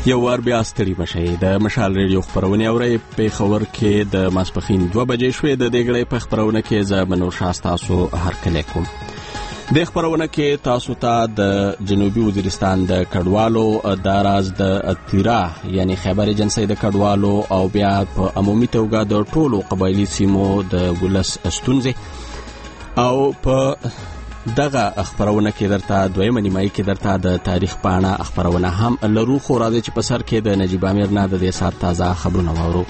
یو وار بیا ستړي مشئ د مشال ریډیو خبرونه اورئ په خبر کې د ماسپخین 2 بجې شوې د دګړې په خبرونه کې ز منور شاه تاسو هرکلی کوم. د خبرونه کې تاسو ته د جنوبي وزیرستان د کډوالو د راز د تیرا یعنی خیبر ایجنسی د کډوالو او بیا په عمومي توګه د ټولو قبایلی سیمو د ولس ستونزې او په دغه خبرونه کې درته دویمه نیمایي کې درته د تاریخ پاڼه خبرونه هم لرو، خو راځي چې په سر کې د نجیب امیر نه د دې سات تازه خبرونه واورو.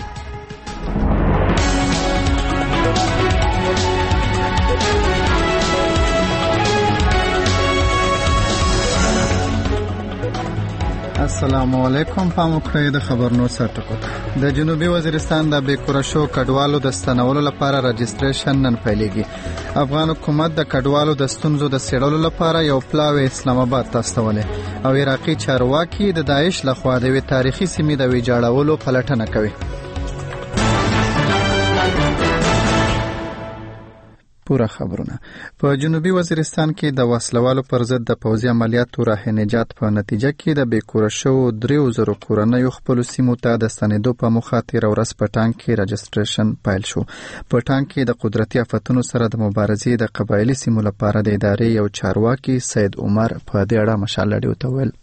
السلام علیکم. پام وکړئ د خبرونو سرټکو. د جنوبي وزیرستان د بیکوره شو کډوالو د ستنولو لپاره رجسټریشن نن پیلېږي. افغان حکومت د کډوالو د ستونزو د څېړلو لپاره یو پلاوی اسلام آباد ته استولې او عراقي چارواکي د داعش لخوا د یوې تاریخي سیمې د ویجاړولو پلټنه کوي. پورا خبرونه. په جنوبي وزیرستان کې د وسلوالو پر ضد د پوځي عملیاتو راه نجات په نتیجه کې د بیکوره شو 3000 کورنیو خپل سیمو ته د ستنېدو په موخه تیر ورځ په ټانک کې رجسټریشن پیل شو. په ټانک کې د قدرتي آفتونو سره د مبارزې د قبایلی سیمو لپاره د ادارې یو چارواکي سید عمر په دې اړه مشال راډیو ته ویل.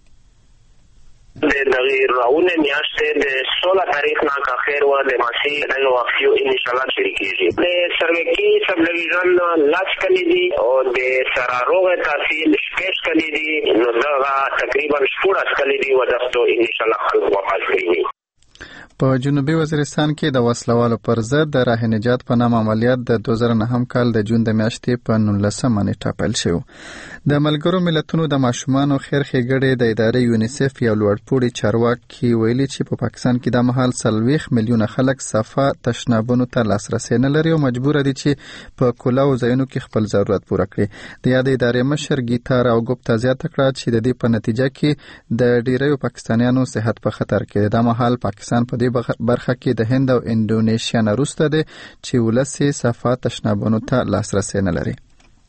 د دغه راونه میاشتې د 16 تاریخ نه کا خیر و د ماشي د واقعو ان شاء الله شریکېږي. د سروکی سب ډیویژن لاس کلی دي او د سراروغ تحصیل شپږ کلی دي، نو دا تقریبا 14 کلی دي ودفتو ان شاء الله خلک واپس کړي. په جنوبي وزیرستان کې د وسلوالو پر ضد د راه نجات په نام عملیات د 2009 کال د جون د میاشتې په 19 نیټه پیل شو. د ملګرو ملتونو د ماشومانو خیر ښېګړې د ادارې یونیسف یو لوړپوړي چارواکي ویلي چې په پاکستان کې د مهال 40 میلیونه خلک صفه تشنابونو ته لاسرسي نه لري او مجبور دي چې په کلاو ځایونو کې خپل ضرورت پوره کړي. د یاد ادارې مشر گیتا راو ګوپتا زیاته کړه چې د دې په نتیجه کې د ډیرو پاکستانیانو صحت په خطر کې. د مهال پاکستان په دې برخه کې د هند او انډونیشیا نه وروسته دی چې ولسي صفه تشنابونو ته لاسرسي نه لري.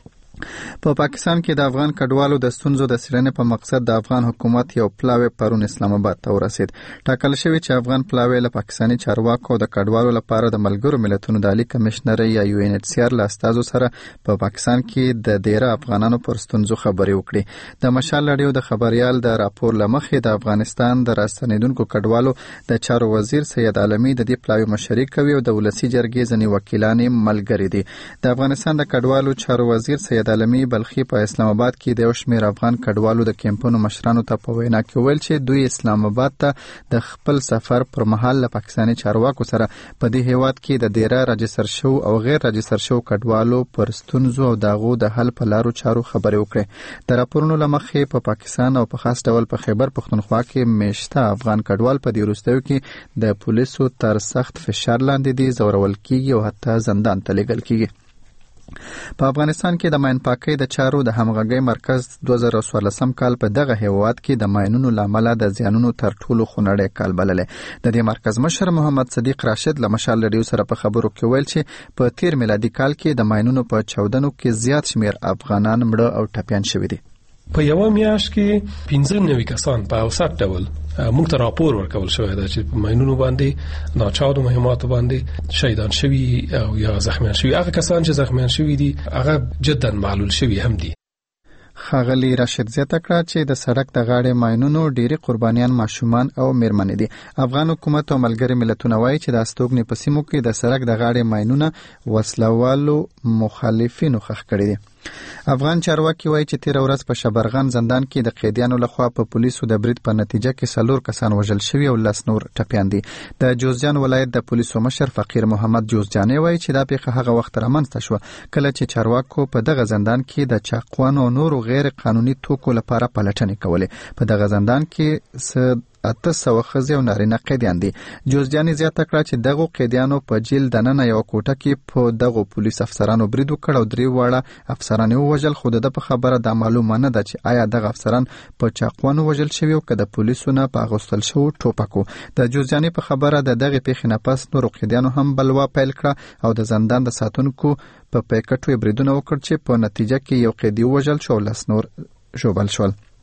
په پاکستان کې د افغان کډوالو د ستونزو د څېړنې په مقصد د افغان حکومت یو پلاوی پرون اسلام آباد ته ورسید. ټاکل شوی چې افغان پلاوی له پاکستاني چارواکو د کډوالو لپاره د ملګرو ملتونو د عالی کمشنر یا UNHCR له استازو سره په پاکستان کې د ډیره افغانانو پر ستونزو خبرې وکړي. د مشال راډیو د خبريال د راپور لمخې د افغانستان د راستنیدونکو کډوالو د چارو وزیر سید عالمي د دې پلاوی مشري کوي او د ولسی جرګې ځنی وکیلان ملګری دي. د افغانستان د کډوالو چارو وزیر سید عالمي بلخي په اسلام آباد کې د یو شمېر افغان کډوالو د کیمپونو مشرانو ته په وینا کې ویل چې دوی اسلام آباد ته د خپل سفر پر مهال له پاکستاني چارواکو سره په دې هیواد کې د ډیره راجستر شو او غیر راجستر شو کډوالو پر ستونزو او داغو د حل په لارو چارو خبرې وکړي. د راپورونو لمخې په پاکستان او په خاص ډول په خیبر پختونخوا کې میشته افغان کډوال په دې وروستیو کې د پولیسو تر سخت فشار لاندې دي، زورول کیږي او حتی زندان ته لیږل کیږي. په افغانستان کې د ماین پاکۍ د چارو د همغږۍ مرکز 2014 کال په دغه هیواد کې د ماینونو لامل د زیانونو تر ټولو خونړی کال بللې. د دې مرکز مشر محمد صدیق راشد له مشال ریډیو سره په خبرو کې ویل چې په تیر میلادي کال کې د ماینونو په 14 کې زیات شمیر افغانان مړه او ټپیان شوي دي. په یو میاشت کې 15 کسان په اوسط ډول موږ ته راپور ورکول شوی دی چې په ماینونو باندې ناچارو مهماتو باندې شهیدان شوي او یا زخمیان شوي. هغه کسان چې زخمیان شوي دي هغه جدا معلول شوي هم دي. ښاغلي راشد زیاته کړه چې د سړک د غاړې ماینونو ډېری قربانیان ماشومان او میرمنې دي. افغان حکومت او ملګري ملتونه وایي چې د استوګنې په سیمو کې د سړک د غاړې ماینونه وسلوالو مخالفینو ښخ کړي دي. افغان چارواکي وایي چې تیر ورځ په شبرغان زندان کې د قیدیانو لخوا په پولیسو د برید په نتیجه کې 4 کسان وژل شوي او 10 نور ټپیان دي. د جوزجان ولایت د پولیسو مشر فقیر محمد جوزجاني وایي چې دا پیښه هغه وخت رامنځته شوه کله چې چارواکو په دغه زندان کې د چاقوانو او نورو غیر قانوني توکو لپاره پلټنې کولې. په دغه زندان کې 800 ښځې او نارینه قیدیان دي. جوزجاني زیاته کړه چې دغه قیدیانو په جیل دننه یو کوټه کې په دغه پولیس افسرانو برید وکړ او 3 واړه افسران وژل. خو د په خبره د معلومه نه ده چې آیا دغه افسران په چاقوانو وژل شوي او که د پولیسو نه په اغوستل شوو ټوپکو. د جوزجاني په خبره د دغه پیښې نه پس نورو قیدیانو هم بلوا پیل کړه او د زندان د ساتونکو په پیکټو بریدونه وکړ چې په نتیجه کې یو قیدی وژل شو او 10 نور ژوبل شول.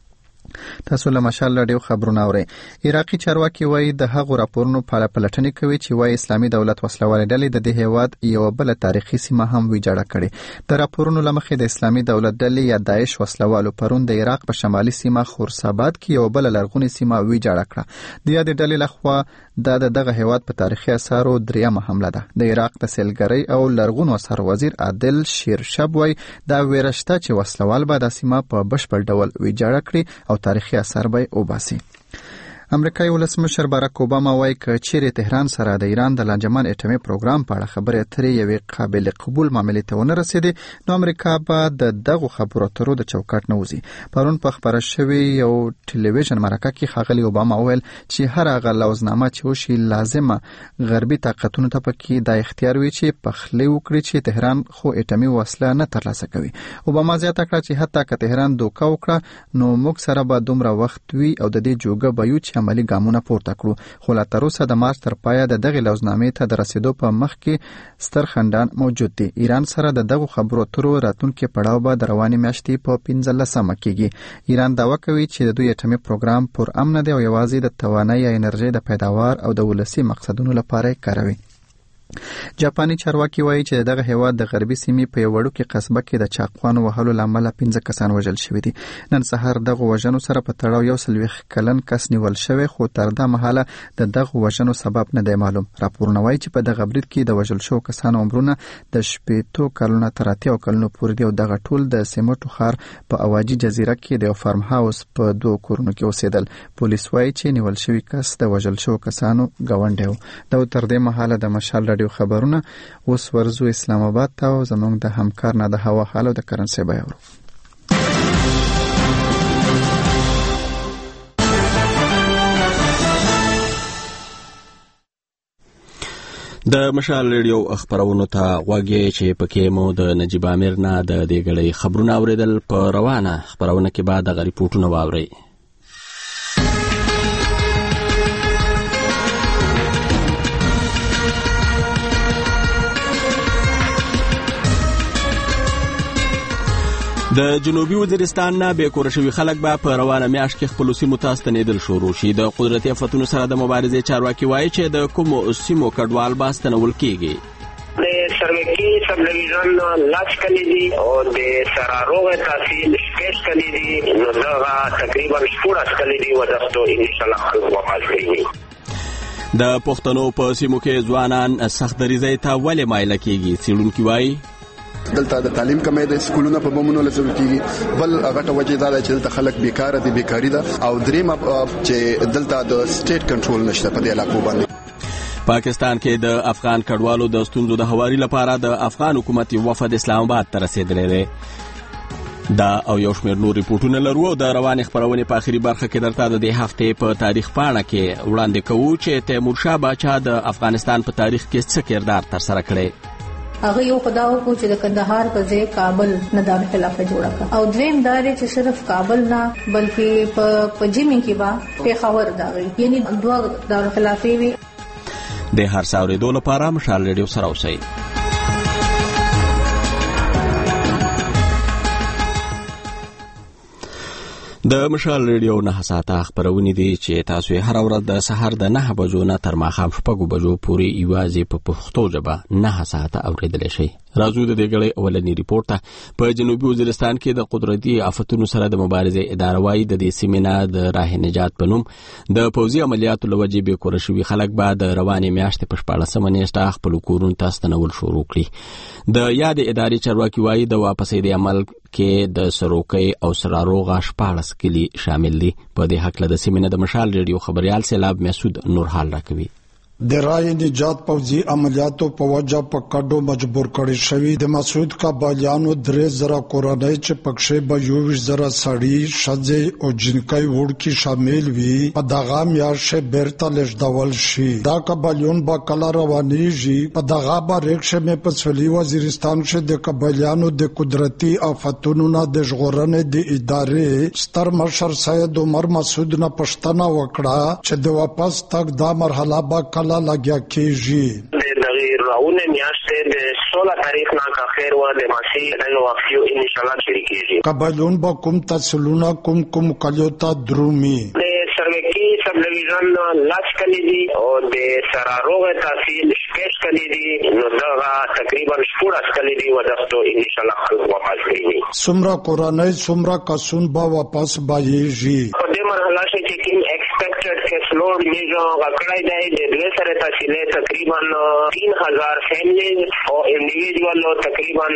تاسو له مشال رادیو خبرونه اورئ. عراقي چارواکي وایي د هغو راپورونو په اړه پلټنې کوي چې وایي اسلامي دولت وسلوالې ډلې د دې هیواد یو بل تاریخي سیمه هم ویجاړه کړې. د راپورونو لمخې د اسلامي دولت ډلې یا داعش وسلوالو پرون د عراق په شمالي سیمه خورساباد کې یو بل لرغونی سیمه ویجاړه کړه. د یاد ډلې لخوا دغه هیواد په تاریخي اثارو دریمه حمله ده. د عراق د سیلګرۍ او لرغونو اثار وزیر عادل شیرشب وایي دا ویرشته چې وسلوال به د سیمه په بشپړ ډول ویجاړه کړي او تاریخي اثر به وباسي. امریکایي ولسمشر باراک اوباما وایي چې چیرې تهران سره د ایران د لانجمن اټومي پروګرام په اړه خبرې اترې یوې قابل قبول معاملې ته ونه رسېدې نو امریکا به د دغو خبرو اترو د چوکاټ نه وځي. پرون په خبره شوې یو ټلویزیون مرکه کې ښاغلي اوباما وویل چې هر هغه لوزنامه چې وشي لازمه غربي طاقتونو ته پکې دا اختیار وي چې پخلی وکړي چې تهران خو اټومي وسله نه ترلاسه کوي. اوباما زیاته کړه چې حتی که تهران دوکه وکړه نو موږ سره به دومره وخت وي او د دې جوګه به یو چې عملی ګامونه پورته کړو. خو لا تر اوسه د مارچ تر پایه د دغه لوزنامې ته د رسیدو په مخ کې ستر خنډان موجود دي. ایران سره د دغه خبرو اترو راتلونکي پړاو به د روانې میاشتې په 15 کېږي. ایران دعوا کوي چې د دوی اټومي پروګرام پر امن دی او یوازې د توانایي یا انرژي د پیداوار او د ولسي مقصدونو لپاره کاروي. جاپاني چارواکي وایي چې دغه هیواد د غربي سیمې په یو وړوکې قصبه کې د چاقوانو وهلو لامل 15 کسان وژل شوي دي. نن سهار دغه وژنو سره په تړاو 140 کلن کس نیول شوی خو تر دا مهاله د دغه وژنو سبب نه دی معلوم. راپورونه وایي چې په دغه برید کې د وژل شوو کسانو عمرونه د 80 کلونو تر 80 کلونو پورې دي او دغه ټول د سیمټو ښار په اواجي جزیره کې د فارم هاوس په 2 کورونو کې اوسېدل. پولیس وایي چې نیول شوی کس د وژل شوو کسانو ګاونډی و. دا تر دې مهاله د مشال رادیو خبرونه اوس ورزو اسلام آباد ته او زموږ د همکار نه د هوا حال او د کرنسي بیاورو. د مشال ریډیو خبرونو ته غوږی چې پکې مو د نجیب امیر نه د دې غړي خبرونه اوریدل. په روانه خبرونه کې بعد د ریپورتونو واوري. د جنوبي وزیرستان نه به کور شوی خلک به په روانه میاشت کې خپل سیمو ته ستنېدل شروع شي. د قدرتي آفتونو سره د مبارزې چارواکي وایي چې د کومو سیمو کډوال به ستنول کېږي. د سروکی سب ډیویژن لاس کلیدي او د سراروغ تحصیل شپږ کلیدي نو دا تقریبا 14 کلیدي ودستو ان شاء الله خلک وقال کیږي. د پښتنو په سیمو کې ځوانان سخت دریځي ته ولې مایل کېږي. څېړونکي وایي دلته د تعلیم کمې د سکولونو په بمونو لزم کیږي. بل هغه ته وجه دا چې دلته خلک بیکار دي بیکاری ده او دریم چې دلته د سټیټ کنټرول نشته په دې علاقو باندې. پاکستان کې د افغان کډوالو د ستونزو د هواري لپاره د افغان حکومت وفد اسلام آباد ته رسیدلی دی. دا او یو شمېر نور ریپورتونه لرو او د روانې خبرونې په آخري برخه کې درته د دې هفتې په تاریخ پاڼه کې وړاندې کوو چې تیمورشاه باچا د افغانستان په تاریخ کې څه کردار ترسره کړی. هغه یو خداو کو چې د کندهار په ځای کابل نه د خلافت جوړه کړ او دویم دا چې صرف کابل نه بلکې په جمی کې با پیښور دا یعنی دوه د خلافت وی. د هر څاوري دوه لپاره مشال ریډیو سره اوسئ. د مشال ریډیو 9 ساعته خبرونه دي چې تاسو هر ورځ د سحر د 9 بجو نه تر ماښام 6 بجو پورې یوازې په پښتو ژبه 9 ساعته اوریدل شي. راځو د دې غړي اولنی ریپورت په جنوبي وزیرستان کې د قدرتي آفتونو سره د مبارزې اداره وايي د دې سیمه د راه نجات په نوم د پوځي عملیاتو لوجې به کور شوی خلک بعد روانې میاشتې په 14 نیټه خپل کورونو ته ستنول شروع کړي. د یاد ادارې چارواکي وايي د واپسې د عمل کې د سروکي او سراروغه 14 کلی شامل دي. په دې حق له د سیمه د مشال ریډیو خبريال سیلاب مسعود نورحال راکوي. د رای نجات پوځي عملیاتو په وجه په کډو مجبور کړي شوی د مسعود قبایلیانو 3000 کورنۍ چې پکښې به 20000 سړي شځې او جنکۍ وړکي شامل وي په دغه میاشتې بیرته لېږدول شي. دا قبایلیون به کله روانېږي په دغه باریکشه مې په سویلي وزیرستان کې د قبایلیانو د قدرتي آفتونو نه د ژغورنې د ادارې ستر مشر سید عمر مسعود نه پوښتنه وکړه چې د واپس تګ دا مرحله به کله لګیا کېږي. د دغه راونه میاشتې د 16 تاریخ نه اخر و د ماسی دغه وقفو ان شاء الله شریکیږي. قبایلون با کوم تحصیلونه کوم کلیوتا درومي سروکی سب ډیویژن لاس کلی دي او د سراروغ تحصیل شپږ کلی دي نو دا تقریبا 14 کلی دي ودستو ان شاء الله خلک واپس کړي. سمرا قرانه سمرا کسون با واپس بایږي په دې مرحله کې کوم ایکسپیکټډ کیس لوډ میجو غکړای دی د دوه سره تحصیل تقریبا 3000 فیملی او انډیویډوال تقریبا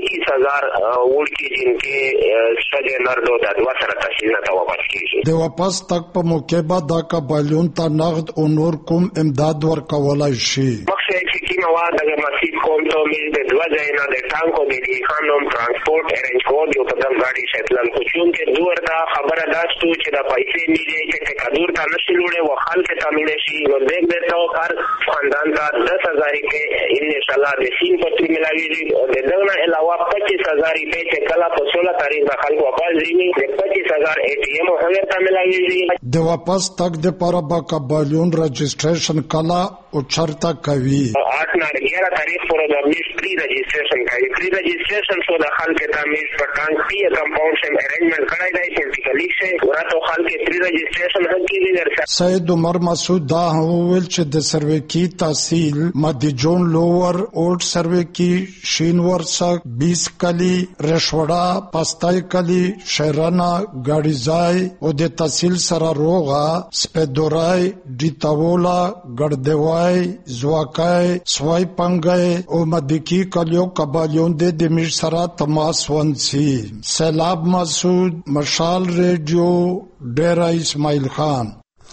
21000 ورکی جنکه سجه نردو د دوه سره تحصیل نه واپس کیږي. د واپس تک په موقع بعد دا قبایلون ته نقد او نور کوم امداد ورکولای شي. مخکې چې کومه واده د مسجد کوم ته مې د دوه ځایونو د ټانکو د خانوم ترانسپورت ارنج کوډ یو په دم غاډي شتلن خو چې دوه دا خبره داشتو چې د پیسې میږي چې کډور ته نشي لوړې و خلک ته ملي شي نو دې ته هر خاندان کا 10000 کې ان شاء الله د سین پټي ملاوي او دغه علاوه 25000 چې کلا په 16 تاریخ د خلکو واپس دي 25000 ATM هغه ته ملاوي. د واپس تک د پاره با قبایلون رجسٹریشن کلا او چرتا کوي 8 نه 11 تاریخ پورې د میش پری رجسٹریشن کوي. پری رجسٹریشن شو د خلک ته میش په ټانک پی کمپاوند شم ارینجمنٹ کړای دی پولیټیکلی شه ورته خلک پری رجسٹریشن هم کیږي درته. سید عمر مسعود دا ویل چې د سروکی تحصیل مدیجون لوور اولډ سروکی شینور سک 20 کلی رشوړه پاستای کلی شهرانه ګاډیزای او د تحصیل سره روغا سپیدورای ډیتاولا ګړدوای زواکای سوای پنګای او مدکی کلیو قبایلون د میر سره تماس ونسی. سیلاب مسعود مشال ریډیو ډیرا اسماعیل خان.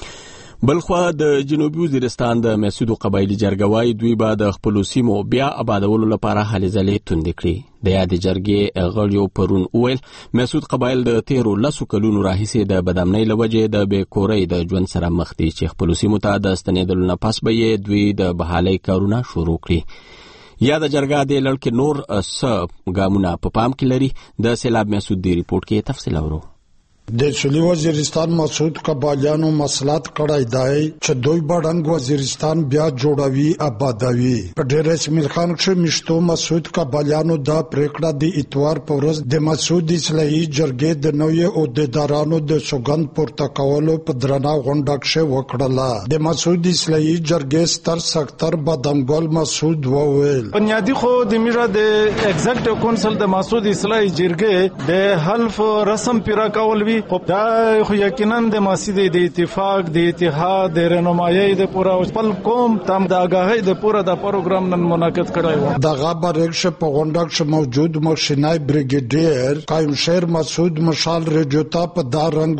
بلخوا د جنوبي وزیرستان د مسعود قبایلی جرګوای دوی بعد خپل سیمو بیا آبادولو لپاره هلې ځلې توندې کړې. د یاد جرګې غړیو پرون اویل مسعود قبایل د 13 کلونو راهیسې د بدامنۍ لوجې د بیکورۍ د ژوند سره مخ دي چې خپل سیمو ته د ستنېدلو نه پس به دوی د بحالۍ کارونه شروع کړي. یا د جرګه د لړکې نور ګامونه په پام کې لري. د سیلاب مسعود دی ریپورت کې تفصیل اورو. د سویلي وزیرستان مسعود قبایلیانو مسلط کړای دی چې دوی بډنګ وزیرستان بیا جوړوي آبادوي. په ډېر اسماعیل خان کې مشتو مسعود قبایلیانو دا پریکړه د اتوار په ورځ د مسعود اصلاحي جرګې د نوې عہدیدارانو د سوګند پورته کولو په درنه غونډه کې وکړه. د مسعود اصلاحي جرګې ستر سکتر بادامګل مسعود وویل بنیادی خو د میرا د ایگزیکټیو کونسل د مسعود اصلاحي جرګې د حلف رسم پیرا کول خب دا خو یقینا د مسجد د اتفاق د اتحاد د رهنمایي د پورا خپل قوم تم د آگاهی د پورا د پروګرام نن منعقد کړای و. د غبر رکشه په غونډه کې موجود مخشنای بریګیډیر قائم شهر مسعود مشال ریډیو ته په دا رنگ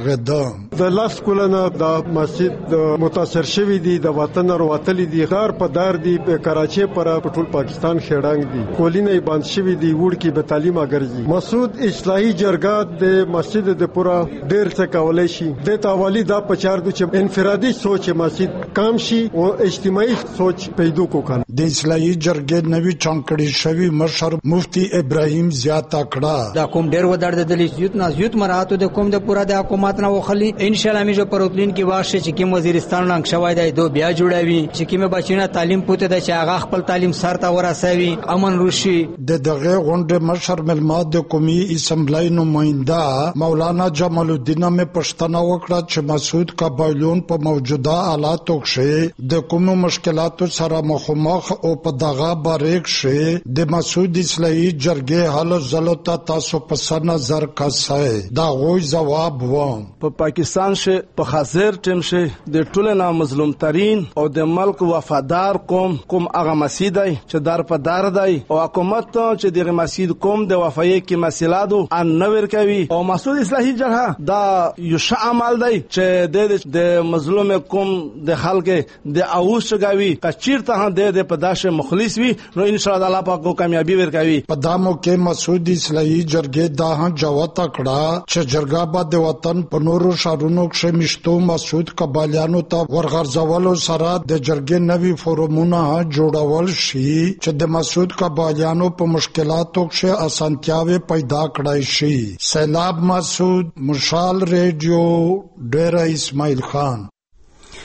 وژغه د لاس کولنه د مسجد متاثر شوی دی د وطن وروتلی دی غار په دار دی په کراچي پر ټول پاکستان خېړنګ دی کولینه باند شوی دی وړ کی به تعلیم اگرځي. مسعود اصلاحي جرګه د مسجد د پورا ډیر څه کولای شي. د تاوالی دا پچار د چې انفرادي سوچ مسجد کم شي او اجتماعي سوچ پیدا کوکن. د اصلاحي جرګې نوی چانکړی شوی مشر مفتی ابراهیم زیاته کړه دا کوم ډیر ودار د دلی زیات نه زیات مراتو د کوم د پورا د حکومت نه وخلی ان شاء الله میجو پروتلین کې واشه چې کوم وزیرستان نن شوای دی دو بیا جوړوي چې کوم بچینه تعلیم پوته د چې هغه خپل تعلیم سرته ورسوي امن روشي. د دغه غونډه مشر ملمات د قومي اسمبلی نماینده مولانا جمال الدین میں پښتنه وکړه چې مسعود قبایلون په موجوده حالاتو کې د کوم مشکلاتو سره مخامخ او په دغه باریک شي. د مسعود اصلاحي جرګې حل زلوته تاسو په نظر کاسه دا غوي جواب و په پاکستان شه په خاصر ټیم شه د ټول نه مظلوم ترين او د ملک وفادار قوم هغه مسجد دی چې در په دار دی او حکومت چې دغه مسجد قوم د وفایي کې مسلادو ان نور کوي او مسعود اصلاحي جرګه دا یو عمل دی چې د مظلوم قوم د خلک د اوس غوي کچیر ته د پداشه مخلص وي نو ان شاء الله پاک کو کامیابی ورکوي. په دامو کې مسعود اصلاحي جرګې دا جواب تکړه چې جرګه به د وطن په نورو شهرونو کې مشتو مسعود قبایلیانو ته ورغورځولو سره د جرګې نوي فورمونه جوړول شي چې د مسعود قبایلیانو په مشکلاتو کې اسانتیاوي پیدا کړای شي. سیلاب مسعود مشال ریډیو ډیرا اسماعیل خان.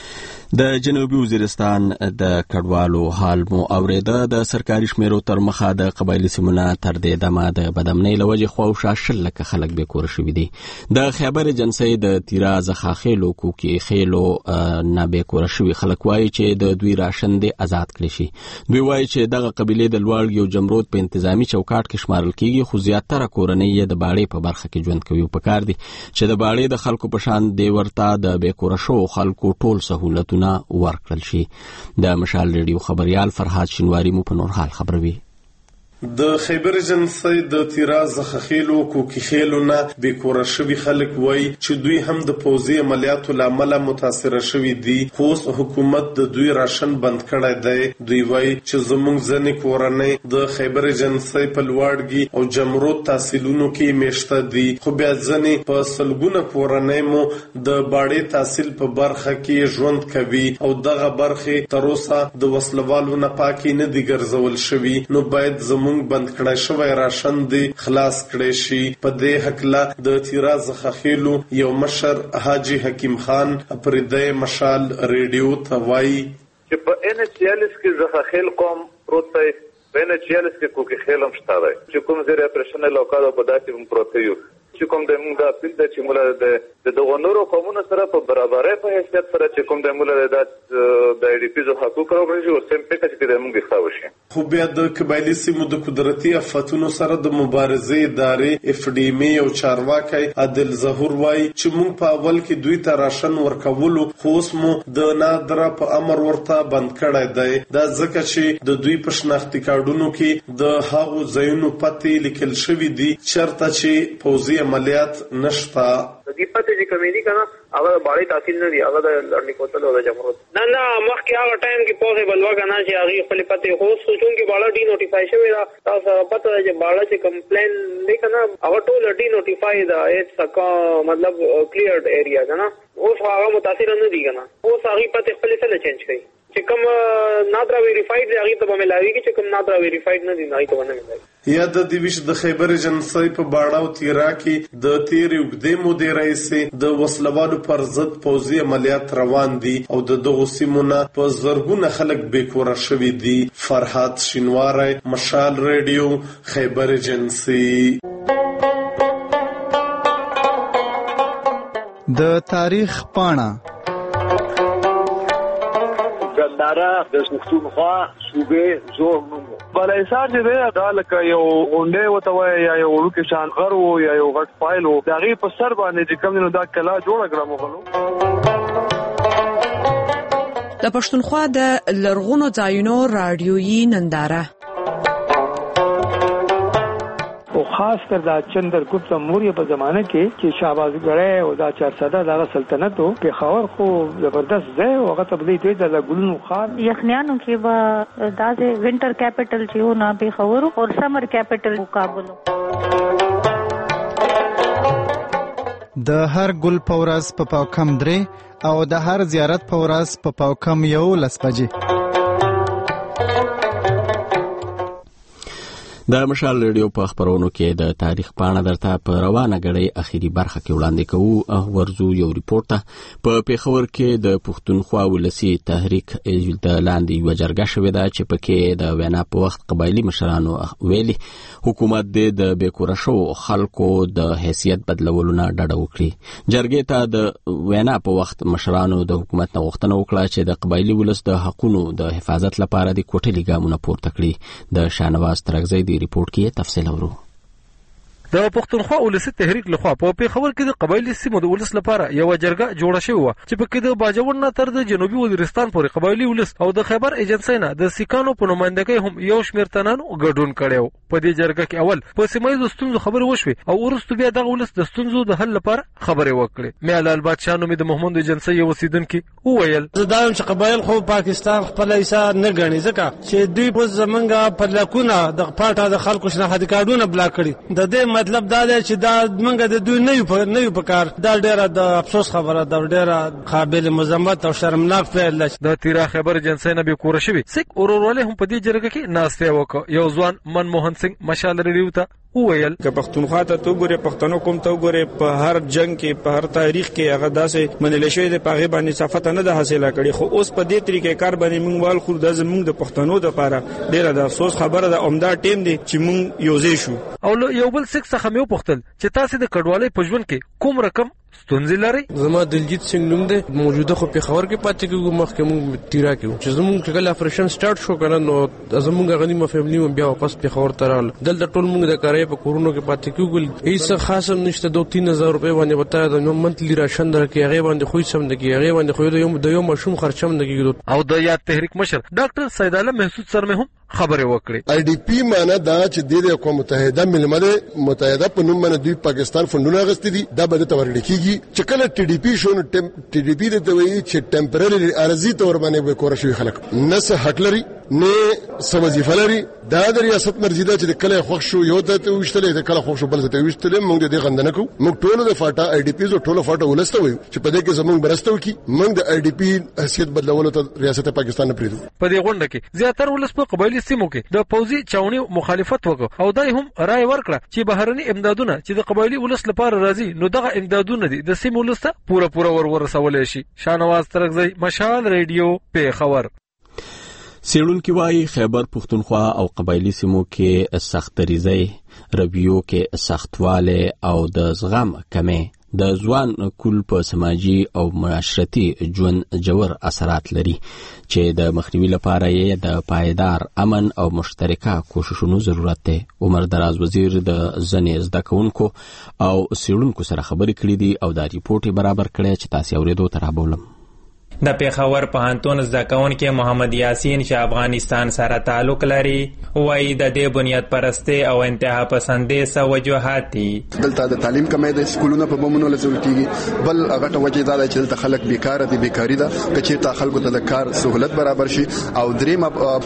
د جنوبي وزیرستان د کډوالو حال مو اوریده. د سرکاري شمیرو تر مخه د قبایلی سیمونه تر دې دمه د بدامنۍ له وجې خواوشا 10 لکه خلک بې کوره شوي دي. د خیبر ایجنسۍ د تیرا زخاخیلو کوکي خیلو نه بې کوره شوي خلک وایي چې د دوی راشن دې آزاد کړي شي. دوی وایي چې دغه قبیلې د لوړ یو جمرود په انتظامی چوکاټ کې شمارل کیږي، خو زیاتره کورنۍ یې د باړې په برخه کې ژوند کوي. په کار دي چې د باړې د خلکو په شان دی ورته د بې کوره شوو خلکو ټول سهولتونه ورکړل شي. د مشال ریډیو خبريال فرهاد شینواری مو په نور حال خبروي. د خیبر ایجنسۍ د تیرا زخخیلو کوکي خیلو نه بې کوره شوي خلک وایي چې دوی هم د پوځي عملیاتو له امله متاثره شوي دي، خو اوس حکومت د دوی راشن بند کړی دی. دوی وایي چې زموږ ځینې کورنۍ د خیبر ایجنسۍ په لوړګي او جمرود تحصیلونو کې میشته دي، خو بیا ځینې په سلګونه کورنۍ مو د باړې تحصیل په برخه کې ژوند کوي او دغه برخې تر اوسه د وسلوالو نه پاکې نه دي ګرځول شوي. نو باید زموږ بند کړای شوی راشن دی خلاص کړی شي. په دې حقله د تیرا زخخیلو یو مشر حاجی حکیم خان پردې مشال ریډیو ته وایي چې په NH40 کې زخخیل قوم پروت دی، په NH40 کې کوکي خیل هم شته دی چې کوم ځای اپریشنل اوقات په داسې هم پروت یو چې کوم د موږ د اپیل د چې موږ د غونورو قومونو سره په برابرۍ په حیثیت سره چې کوم د موږ د IDP زو حقوق راوړي او سم پکې چې د موږ ښه وشي. خو بیا د قبایلی سیمو د قدرتي آفتونو سره د مبارزې ادارې FDM او چارواکي عادل ظهور وایي چې موږ په اول کې دوی ته راشن ورکولو، خو اوس مو د نادره په امر ورته بند کړی دی. دا ځکه چې د دوی په شناختي کارډونو کې د هغو ځایونو پته لیکل شوی دي چرته چې پوځي عملیات نشته. د دې پته چې کمیدي کنه هغه باړې تحصیل نه دی، هغه د لړنی کوتل او د جمهوریت نه مخکې هغه ټایم کې پوسیبل وګڼه چې هغه خپل پته خو سوچون کې باړه ډي نوټیفای شوی دا تاسو پته ده چې باړه چې کمپلین لیکنه هغه ټول ډي نوټیفای دا اټس مطلب کلیئرډ ایریا ده نه، اوس هغه متاثر نه دي کنه. اوس هغه پته خپل څه چینج کړي چې کوم نادرا ویریفاید دی هغه ته ملاوي چې کوم نادرا ویریفاید نه دي نه ته نه ملاوي. یا د دیویش د خیبر ایجنسۍ په باړه او تیرا کې د تیرې اوږدې مودې راهیسې د وسلوالو پر ضد پوځي عملیات روان دي او د دغو سیمو نه په زرګونه خلک بې کوره شوي دي. فرهاد شینواری، مشال ریډیو، خیبر ایجنسۍ. د تاریخ پاڼه ګنداره د پښتونخوا صوبې زور نومو بلایسار چې دی دا لکه یو غونډې وته وایي یا یو وړوکی شان غر و یا یو غټ فایل و د هغې په سر باندې چې کوم دی نو دا کلا جوړه کړه مغلو. د پښتونخوا د لرغونو ځایونو راډیویي ننداره او خاص کر دا چندرګپت موریه په زمانه کې چې شهبازګړی او دا 400 دغه سلطنت او پېښور خو زبردست ځای او هغه تبلیغ دی د ګلونو خار یخنیانو کې به دا د وینټر کیپټل چې و نه پېښور او سمر کیپټل کابل. د هر ګل په ورځ په پاوکم 3 او د هر زیارت په ورځ په پاوکم 11 بجې. د مشال ریډیو په خبرونو کې د تاریخ پاڼه درته په روانه غړې اخیری برخه کې وړاندې کوو. ورزو یو ریپورت په پیښور کې د پښتونخوا ولسی تحریک د لاندې یو جرګه شوې ده چې پکې د وینا په وخت قبایلی مشرانو ویلي حکومت د بیکوره شو خلکو د حیثیت بدلولو نه ډډه وکړي. جرګې ته د وینا په وخت مشرانو د حکومت نه غوښتنه وکړه چې د قبایلی ولس د حقوقو د حفاظت لپاره د کوټلي ګامونه پورته کړي. د شانواز ترغزی دی ریپورت کې تفصیل اورو. د پښتونخوا ولسی تحریک لخوا په پیښور کې د قبایلی سیمو د ولس لپاره یو جرګه جوړه شوې و چې پکې د باجوړ نه تر د جنوبي وزیرستان پورې قبایلی ولس او د خیبر ایجنسۍ نه د سیکانو په نمائندګۍ هم یو شمېر تنانو ګډون کړو. په دې جرګه کې اول په سیمایي ستونزو خبرې وشوې او وروسته بیا دغه ولس د ستونزو د حل لپاره خبرې وکړې. میالال بادشاه نومې د محمود ایجنسۍ یو اوسیدونکي وویل زدایم چې قبایل خو پاکستان خپل ایسا نه غني ځکه چې دوی په زمونږه په لکونه د پټه د خلکو شناخت کارډونه بلاک کړي. د دې مطلب دا دی چې دا منګه د دوی نه یو په کار. دا ډیره د افسوس خبره ده، ډیره قابل مذمت او شرمناک فعل دی. د تیرا خیبر ایجنسۍ نه به کور شوی سیک اورورولې هم په دې جرګه کې ناشته وکړ. یو ځوان منموهن سنگ مشال ریډیو ته وویل که پښتونخوا ته تو ګوره پښتنو کوم ته ګوره په هر جنگ کې په هر تاریخ کې هغه داسې منل شوی د پاغه باندې صفته نه ده حاصله کړي خو اوس په دې طریقې کار باندې موږ وال خو د زموږ د پښتنو د لپاره ډیره د افسوس خبره ده عمده ټیم دی چې موږ یوځای شو. او یو بل څه څخه مې وپوښتل چې تاسو د کډوالۍ په ژوند کې کوم رقم ستونزې لري؟ زما دلجیت سنگ نوم دی، موجوده خو پیښور کې پاتې کېږو، مخکې موږ تیرا کې چې زموږ کله اپریشن سٹارټ شو کنه نو زموږ غنیمه فیملی بیا واپس پیښور ته راغله. دلته ټول موږ د کارای په کورونو کې پاتې کېږو، هیڅ خاص نشته. 2-3,000 روپۍ باندې وته د منتلی راشن درکې هغه باندې خو سم دګي هغه باندې خو د یو مشوم خرچم دګي. او د یاد تحریک مشر ډاکټر سید عالم محسود سر مې هم خبره وکړه. آی ډی پی معنی دا چې د اقوام متحده ملل متحده په نوم باندې دوی پاکستان فندونه غستې دي دا به د تورل کیږي چې کله ټي ډي پی شو ټي ډي پی د وی چې ټمپرری ارزي تور باندې به کور شوی خلک نه څه حق لري نه سمجي فلري دا د ریاست مرزي دا چې کله خوښ شو یو ته وشتلې د کله خوښ شو بل ته وشتلې موږ د غندنه کو موږ ټول د فاټا آی ډی پی زو ټول فاټا ولسته وي چې په دې کې زموږ برسته وکي موږ د آی ډی پی حیثیت بدلولو ته ریاست پاکستان نه پریدو. په دې غونډه کې زیاتره ولس په قبایلی سیمو کې د پوځي چاوني مخالفت وکړ او دای هم رائے ورکړه چې بهرني امدادونه چې د قبایلی ولس لپاره راځي نو دغه امدادونه دي د سیمو ولس ته پوره ورسول شي. شاهنواز ترغزی، مشال ریډیو، پیښور. څېړونکي وايي خیبر پښتونخوا او قبایلی سیمو کې سختریزۍ رویو کې سختواله او د زغم کمې د ځوان کول په سماجی او معاشرتي ژوند جوړ اثرات لري چې د مخنیوي لپاره یې د پایدار امن او مشترکه کوششونو ضرورت دی. عمر دراز وزیر د ځنې زده کوونکو او څېړونکو سره خبرې کړې دي او دا ریپورت برابر کړی چې تاسو اورېدو ته راوړم. د پیښور پوهنتون زده کوونکی محمد یاسین چې افغانستان سره تعلق لري وایي د دې بنیاد پرستۍ او انتها پسندۍ څه وجوهات دي. دلته د تعلیم کمی د سکولونو په بمونو لزول کیږي، بل هغه ته وجه دا ده چې دلته خلک بیکاره دي، بیکاری ده چې تا خلکو ته د کار سہولت برابر شي او دریم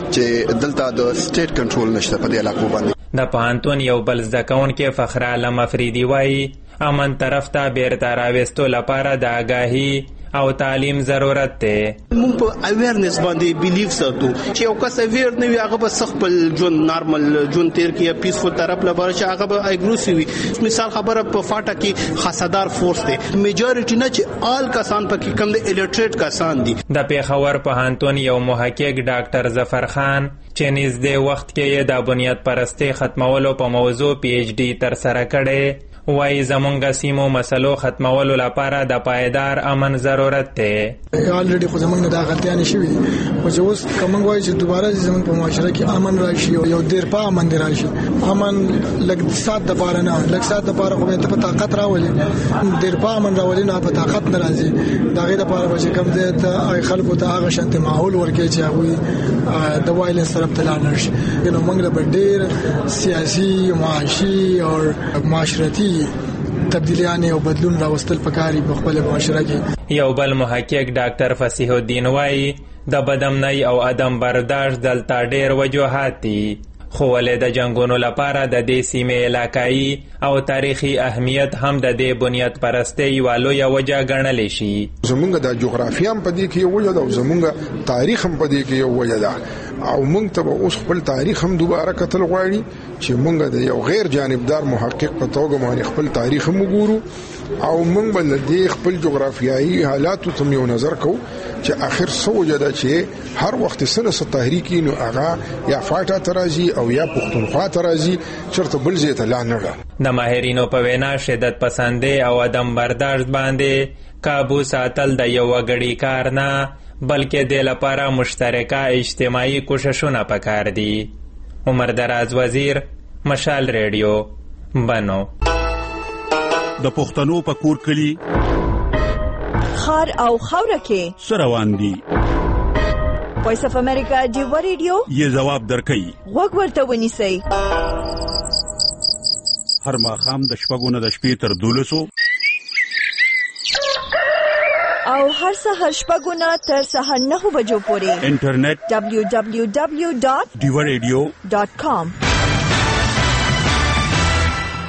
چې دلته د سټیټ کنټرول نشته په دې علاقو باندې. د پوهنتون یو بل زده کوونکی فخر عالم افریدي وایي امن طرف ته بیرته راوستو لپاره د آگاهي او تعلیم ضرورت دی. موږ په اویرنس باندې بیلیف ساتو چې یو کس اویر نه وي هغه به خپل ژوند نارمل ژوند تیر کړي، پیسفول طرف لپاره چې هغه به اګریسیو وي. مثال خبره په فاټا کې خاصدار فورس دی، میجورټی نه چې آل کسان پکې کم د الیټریټ کسان دي. د پیښور پوهنتون یو محقق ډاکټر ظفر خان چې نږدې وخت کې د بنیاد پرستۍ ختمولو په موضوع پی ایچ ډي تر سره کړی وایي زمونږ سیمو مسلو ختمولو لپاره د پایدار امن ضرورت دی. الریډي خو زمونږ د غلطیاں نشوي او چې اوس کومنګ وایي چې دوباره زمونږ په معاشره کې امن راشي او یو ډیر په امن راشي. امن لږ سات د پاره نه لږ سات د پاره خو به ته طاقت راولي، ډیر په امن راولي نه په طاقت نه راځي. دا غي د پاره چې کوم دې ته خلکو ته هغه شانته ماحول ورکړي چې هغه د وایلنس طرف ته لاړ نشي. نو موږ له ډیر سیاسي، معاشي او معاشرتي تبدیلیان او بدلون راوستل پکاري په خپل معاشره کې. یو بل محقق ډاکټر فصیح الدین وایي د بدامنۍ او عدم برداشت دلته ډېر وجوهات دي خو ولې د جنگونو لپاره د دې سیمې علاقایي او تاریخي اهمیت هم د دې بنیاد پرستۍ یوه لویه وجه ګڼلی شي. زمونږ د جغرافیه هم په دې کې یو وجه ده او زمونږ تاریخ هم په دې کې یو وجه ده او موږ ته اوس خپل تاریخ هم دوباره کتل غواړي چې موږ د یو غیر جانبدار محقق په توګه باندې خپل تاریخ هم وګورو او موږ بل د خپل جغرافیایي حالاتو ته یو نظر کوو چې اخر څه وجه ده چې هر وخت سره تحریکی نو هغه یا فاټا ترازی او یا پښتونخوا ترازی چرته بل ځای ته لا نه ده. د ماهرینو په وینا شدت پسندۍ او عدم برداشت باندې قابو ساتل د یو وګړي کار نه بلکې د لپاره مشترکه اجتماعي کوششونه پکار دي. عمر دراز وزیر، مشال ریډیو، بنو. د پښتنو په کور کلی خار او خوره کې سروان دي. وایس اف امریکا ډیو ریډیو یې جواب درکړي. وګ ورته ونیسئ. هر ماښام د شپږو نه د شپې تر 12 او هر سهار شپږو نه تر سهار 9 بجو پورې انټرنیټ www.diwaradio.com.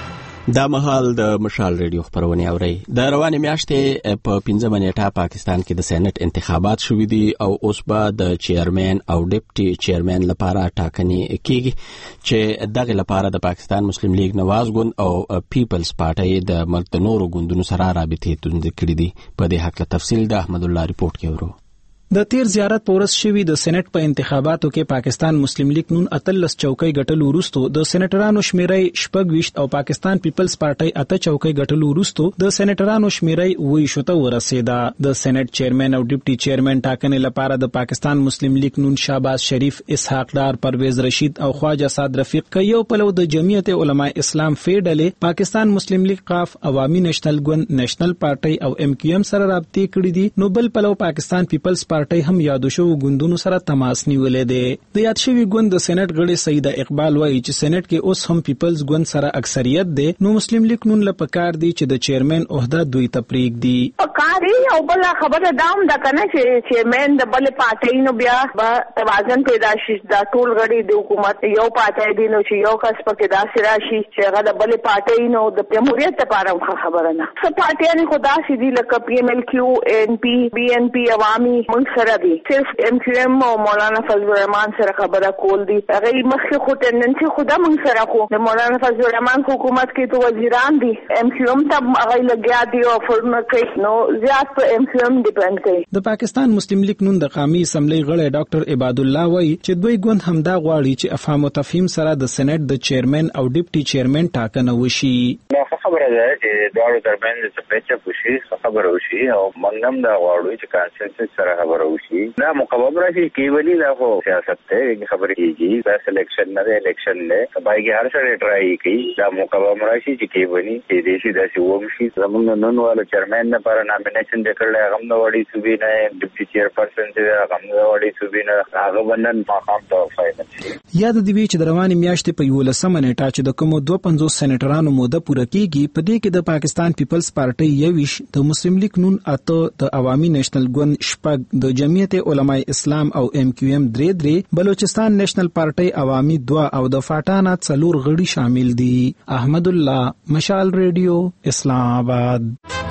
دا مهال د مشال ریډیو خبرونه اوري. د روانې میاشتې په 15 نیټه پاکستان کې د سېنات انتخابات شوې دي او اوس به د چیرمن او ډیپټي چیرمن لپاره ټاکنې کیږي چې دغه لپاره د پاکستان مسلم لیگ نواز ګوند او پیپلز پارټي د ملک د نورو ګوندونو سره رابطې توند کړې دي. په دې حق له تفصیل د احمد الله ریپورت کې ورو. د تیر زیارت پورس شوی د سېنات په انتخاباتو کې پاکستان مسلم لیگ نون 13 چوکۍ ګټلو وروسته د سېنیټرانو شمیرې 26 او پاکستان پیپلز پارټي 8 چوکۍ ګټلو وروسته د سېنیټرانو شمیرې 20 ته ورسېده. د سېنات چیرمن او ډیپټي چیرمن ټاکنې لپاره د پاکستان مسلم لیگ نون شهباز شریف، اسحاق ډار، پرویز رشید او خواجه صاد رفیق کيو پلو د جمعیت علماء اسلام فیډلې پاکستان مسلم لیگ قاف، عوامي نېشنل ګوند، نېشنل پارټي او ام کیو ام سره رابطې کړې دي. نو بل پلو پاکستان پیپلز پارټي هم یادو شو ګوندونو سره تماس نیولې ده. د یاد شوی ګوند د سېنات غړي سیده اقبال وایي چې سېنات کې اوس هم پیپلز ګوند سره اکثریت ده. نو مسلم لیگ نون له پکار دي چې د چیرمن عہده دوی تپریک دي. پکاري او بل خبره دام د کنه چې چیرمن د بل پارټي نو بیا توازن پیدا شي. د ټول غړي د حکومت یو پارټي دی نو چې یو کس پکې داسې راشي چې هغه د بل پارټي نو د جمهوریت لپاره خبره نه. څه پارټي نه خدا سي دي لکه پی ایم ال کیو، ان پی، بی ان پی، عوامي منځ سره دي. صرف ام کیو ام او مولانا فضل الرحمن سره خبره کول دي. هغه مخکې خو ټندنسي خدا موږ سره خو د مولانا فضل الرحمن حکومت کې تو وزیران دي. ام کیو ام ته هغه لګیا دي او فرم کوي نو زیات په ام کیو ام ډیپند کوي. د پاکستان مسلم لیگ نون د قومي اسمبلی غړی ډاکټر عباد الله وایي چې دوی ګوند همدا غواړي چې افهام او تفهیم سره د سېنات د چیرمن او ډیپټي چیرمن ټاکنه وشي. خبره ده چې دواړو ترمنځ څه پیچ وشي، خبره وشي او موږ هم دا غواړو چې کانسنسس سره خبره وشي. دا مقابله راشي کیولې دا خو سیاست ته خبرې کیږي. دا سلیکشن نه دی، الیکشن دی. باقي هر څه ټرای کوي. دا مقابله راشي چې کیولې چې دیشي داسې ومشي. زمونږ نن والا چیرمن لپاره نامینیشن وکړل، هغه نو وړي صوبې نه ډیپټي چیرپرسن دی، هغه نو وړي صوبې نه هغه بنن مقام ته فایده شي. یاد دی چې د روانې میاشتې په 11 نیټه چې د کوم 52 سېنیټرانو موده پوره کیږي په دې کې د پاکستان پیپلز پارټي 21، د مسلم لیگ نون 8، د عوامي نېشنل ګوند 6، د جمعیت علماء اسلام او ام کیو ام 3، بلوچستان نېشنل پارټي عوامي 2 او د فاټانا 4 غړي شامل دي. احمد الله، مشال ریډیو، اسلام آباد.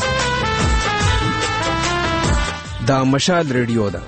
دا مشال ریډیو ده.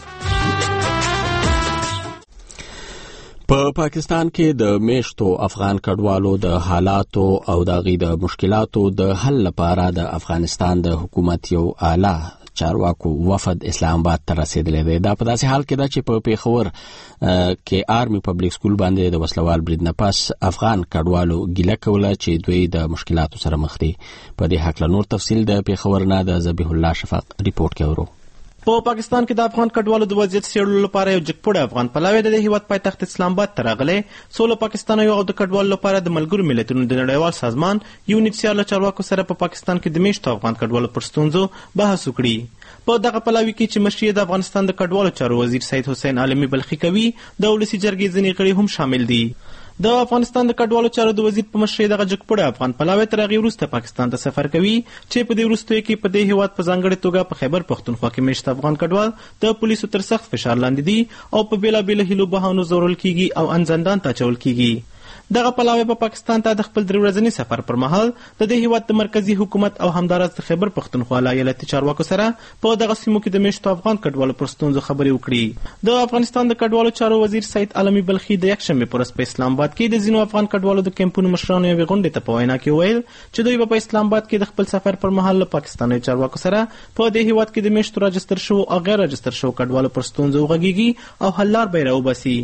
په پاکستان کې د میشتو افغان کډوالو د حالاتو او د غي د مشکلاتو د حل لپاره د افغانستان د حکومت یو اعلی چارواکو وفد اسلام آباد ته رسیدلی دی. دا په داسې حال کې ده چې په پیښور کې آرمي پبلک سکول باندې د وسلوال برید نه پس افغان کډوالو ګیله کوله چې دوی د مشکلاتو سره مخ دي. په دې حق له نور تفصیل د پیښور نه د ذبیح الله شفق ریپورت کې ورو. په پاکستان کې د افغان کډوالو د وضعیت څېړلو لپاره یو جګپوړی افغان پلاوی د هیواد پایتخت اسلام آباد ته راغلی. سولو پاکستانیو او د کډوالو لپاره د ملګرو ملتونو د نړیوال سازمان UNHCR له چارواکو سره په پاکستان کې د میشتو افغان کډوالو پر ستونزو بحث وکړي. په دغه پلاوي کې چې مشر د افغانستان د کډوالو چارو وزیر سید حسین عالمي بلخي کوي، د ولسي جرګې ځینې غړي هم شامل دي. د افغانستان د کډوالو چارو د وزیر په مشرۍ دغه جګپوړی افغان پلاوی تر هغې وروسته پاکستان ته سفر کوي چې په دې وروستیو کې په دې هیواد په ځانګړې توګه په خیبر پښتونخوا کې میشت افغان کډوال د پولیسو تر سخت فشار لاندې دي او په بېلابېلو هیلو بهانو ځورول کیږي او ان زندان ته اچول کیږي. دغه پلاوی په پاکستان ته د خپل 3 ورځني سفر پر مهال د دې هیواد د مرکزی حکومت او همداراز د خیبر پښتونخوا ایالتي چارواکو سره په دغه سیمو کې د میشتو افغان کډوالو پر ستونزو خبرې وکړي. د افغانستان د کډوالو چارو وزیر سید عالمي بلخي د یکشنبې په ورځ په اسلام آباد کې د ځینو افغان کډوالو د کیمپونو مشرانو یوې غونډې ته په وینا کې ویل چې دوی په اسلام آباد کې د خپل سفر پر مهال له پاکستاني چارواکو سره په دې هیواد کې د میشتو راجستر شو او غیر راجستر شو کډوالو پر ستونزو وغږیږي او حل لار به راوباسي.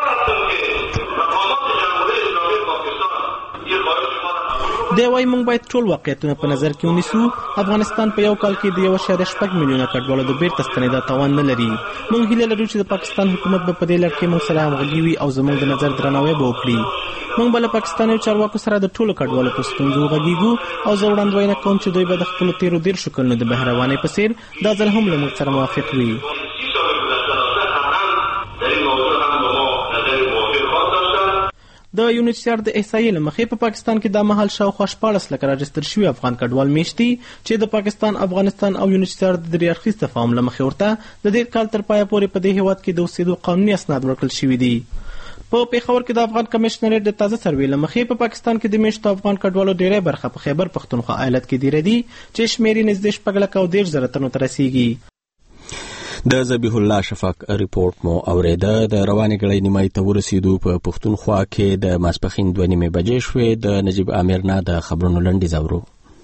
دی وايي موږ باید ټول واقعیتونه په نظر کې ونیسو. افغانستان په یو کال کې د 1.6 میلیونه کډوالو د بیرته ستنېدا توان نه لري. موږ هیله لرو چې د پاکستان حکومت به په دې لړ کې موږ سره همغږي وي او زموږ د نظر درناوی به وکړي. موږ به له پاکستاني چارواکو سره د ټولو کډوالو په ستونزو وغږیږو او زه وړاندوینه کوم چې دوی به د خپلو تیرو 13 کلونو د بهروانۍ په څېر دا ځل هم له موږ سره موافق وي. د UNHCR د احصایې له مخې په پاکستان کې د مهال شاوخوا 14 لکه راجستر شوي افغان کډوال میشتي چې د پاکستان، افغانستان او UNHCR د درې اړخیز تفاهم له مخې ورته د دې کال تر پایه پورې په دې هیواد کې د اوسېدو قانوني اسناد ورکړل شوي دي. په پیښور کې د افغان کمشنریټ د تازه سروې له مخې په پاکستان کې د میشتو افغان کډوالو ډیری برخه په خیبر پښتونخوا ایالت کې دیره دي چې شمېر یې نږدې 6.1 تنو ته رسیږي. د ذبیح الله شفق ریپورت مو اوریده. د روانې ګړۍ نیمایي ته ورسېدو. په پښتونخوا کې د ماسپښین 2:30 بجې شوې. د نجیب امیر نه د خبرونو لنډیز اورو.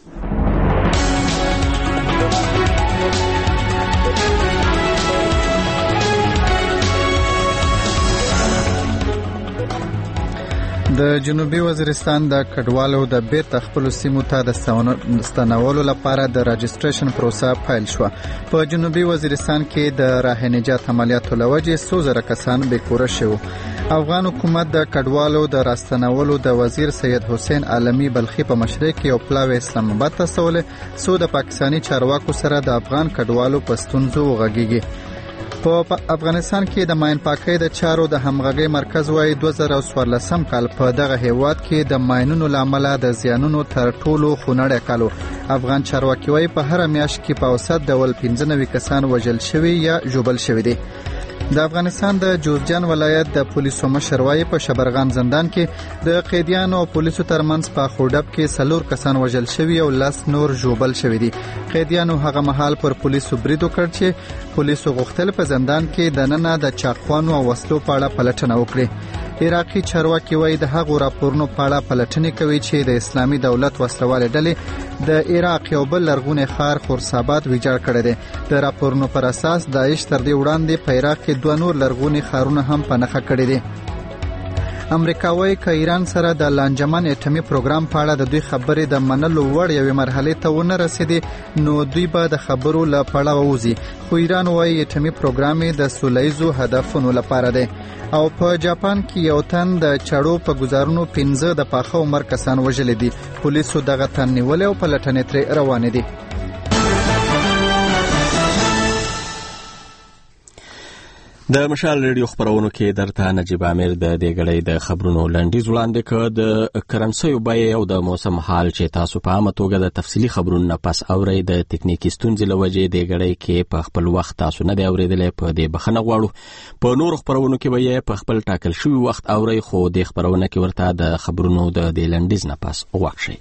د جنوبي وزیرستان د کډوالو د بیرته خپلو سیمو ته د ستنولو لپاره د راجستریشن پروسه پیل شوه. په جنوبي وزیرستان کې د راه نجات عملیاتو له وجې 100,000 کسان بېکوره شوي. افغان حکومت د کډوالو د راستنولو د وزیر سید حسین عالمي بلخي په مشرۍ کې یو پلاوی اسلام آباد ته استولی څو د پاکستاني چارواکو سره د افغان کډوالو په ستونزو وغږیږي. په افغانستان کې د ماین پاکۍ د چارو د همغږۍ مرکز وايي 2014 کال په دغه هیواد کې د ماینونو لامل د زیانونو تر ټولو خونړی کالو. افغان چارواکي وايي په هر میاشت کې په اوسط ډول 95 کسان وژل شوي یا ژوبل شوي دي. د افغانستان د جوزجان ولایت د پولیسو مشر وايي په شبرغان زندان کې د قیدیانو او پولیسو ترمنځ په خوډب کې 4 کسان وژل شوي او 10 نور ژوبل شوي دي. قیدیانو هغه مهال پر پولیسو برید وکړ چې پولیسو غوښتل په زندان کې د ننه د چاقوانو او وسلو په اړه پلټنه وکړي. عراقي چارواکي وايي د هغو راپورونو په اړه پلټنې کوي چې د اسلامي دولت وسلوالې ډلې د عراق یو بل لرغونی ښار خورساباد ویجاړ کړی دی. د راپورونو پر اساس داعش تر دې وړاندې په عراق کې 2 نور لرغوني ښارونه هم په نښه کړي دي. امریکا وايي که ایران سره د لانجمن اټومي پروګرام په اړه د دوی خبرې د منلو وړ یوې مرحلې ته ونه رسېدي نو دوی به د خبرو له پړاوه ووځي. خو ایران وايي اټومي پروګرام د سولیزو هدفونو لپاره دی. او په جاپان کې یو تن د چړو په گزارونو 15 د پاخه عمر کسان وژلي دي. پولیسو دغه تن نیولې او پلټنې ترې روانې دي. د مشال ریډیو خبرونو کې درته نجیب امیر د دې غړې د خبرونو لنډیز وړاندې کړ. د کرنسۍ بیې او د موسم حال چې تاسو په عامه توګه د تفصیلي خبرونو نه پس اورئ د تکنیکی ستونزې له وجې د غړې کې په خپل وخت تاسو نه دی اوریدلی. په دې بخښنه غواړو. په نور خبرونو کې به یې په خپل ټاکل شوي وخت اورئ خو د خبرونه کې ورته د خبرونو د دې لنډیز نه پس وښئ.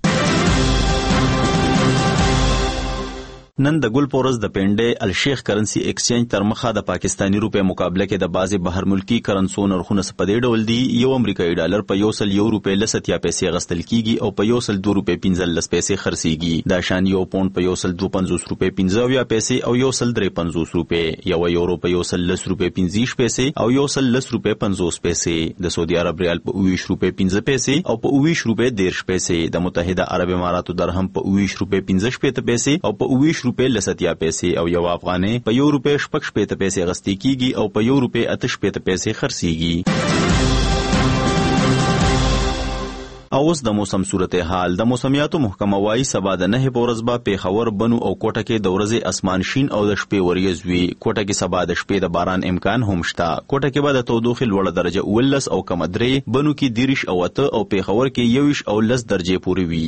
نن د ګل پورز د پنډې الشیخ کرنسی ایکسچینج تر مخه د پاکستانی روپے مقابله کې د بازي بهر ملکی کرنسو نرخونه په دې ډول دي. یو امریکایي ډالر په 101 روپے 70 پیسې غستل کیږي او په 102 روپے 15 پیسې خرڅيږي. دا شان یو پاوند په 152 روپے 15 پیسې او 153 روپے. یو یورو په 110 روپے 15 پیسې او 110 روپے 50 پیسې. د سعودي عرب ریال په 20 روپے 15 پیسې او په 20 روپے 10 پیسې. د متحده عرب اماراتو درهم په 20 روپے 15 پیسې او په 20 روپے 70 پیسې او یو افغانۍ په 1 روپے 65 پیسې غستې کیږي او په 1 روپے 88 پیسې خرڅيږي. اوس د موسم صورتحال. د موسمیاتو محکمه وايي سبا د 9 ورځ به پیښور بنو او کوټه کې د ورځې اسمان شین او د شپې وریځ وي. کوټه کې سبا د شپې د باران امکان هم شته. کوټه کې به د تودوخې لوړه درجه 19 او کم 3، بنو کې 30 او 8 او پیښور کې 21 او 10 درجه پورې وي.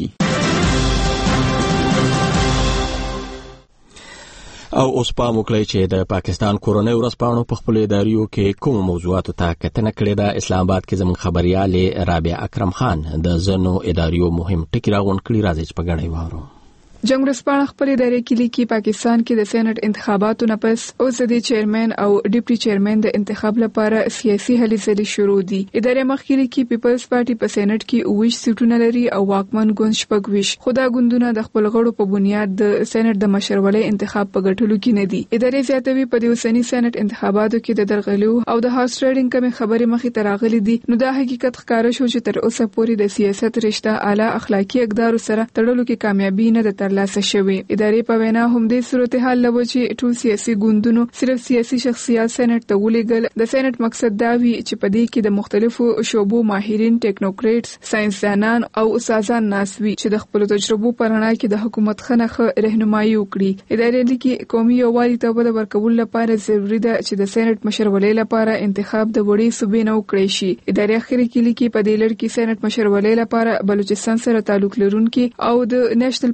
او اوس پام وکړئ چې د پاکستان کورنۍ ورځپاڼو په خپلو اداریو کې کوم موضوعاتو ته کتنه کړې ده. اسلام آباد کې زموږ خبریال رابعه اکرم خان د ځینو اداریو مهم ټکي راغونډ کړي. راځئ چې په ګډه یې واورو. جنگ ورځپاڼه خپل ادارې کې لیکي پاکستان کې د سېنات انتخاباتو نه پس اوس د چیرمن او ډیپټي چیرمن د انتخاب لپاره سیاسي هلې ځلې شروع دي. ادارې مخکې لیکي پیپلز پارټي په سېنات کې 20 سیټونه لري او واکمن ګوند 26. خدا ګوندونه د خپل غړو په بنیاد د سېنات د مشرولۍ انتخاب په ګټلو کې نه دي. ادارې زیاتوي په دې اوسنی سېنات انتخاباتو کې د درغلو او د هاوس ټریډینګ کمې خبرې مخې ته راغلي دي. نو دا حقیقت ښکاره شو چې تر اوسه پورې د سیاست رشته اعلی اخلاقی اقدار سره تړلو کې کامیابی نه د ترلاسه شوی. ادارې په وینا هم د صورتحال لوجي ټول سیاسي ګوندونو صرف سیاسي شخصیات سېنات ته ولېږل. د سېنات مقصد دا وی چې په دې کې د مختلفو شعبو ماهرین، ټیکنوکریټس، ساينسدانان او استادان ناسوي چې د خپل تجربو په رڼا کې د حکومت خنخه رهنمایي وکړي. ادارې لیکي قومي یووالي ته د ورکول لپاره ضروري ده چې د سېنات مشرولۍ لپاره انتخاب د وړي صوبې نه وکړي شي. ادارې اخر کې لیکي په دې لړ کې سېنات مشرولۍ لپاره بلوچستان سره تعلق لرونکي او د نېشنل پارټي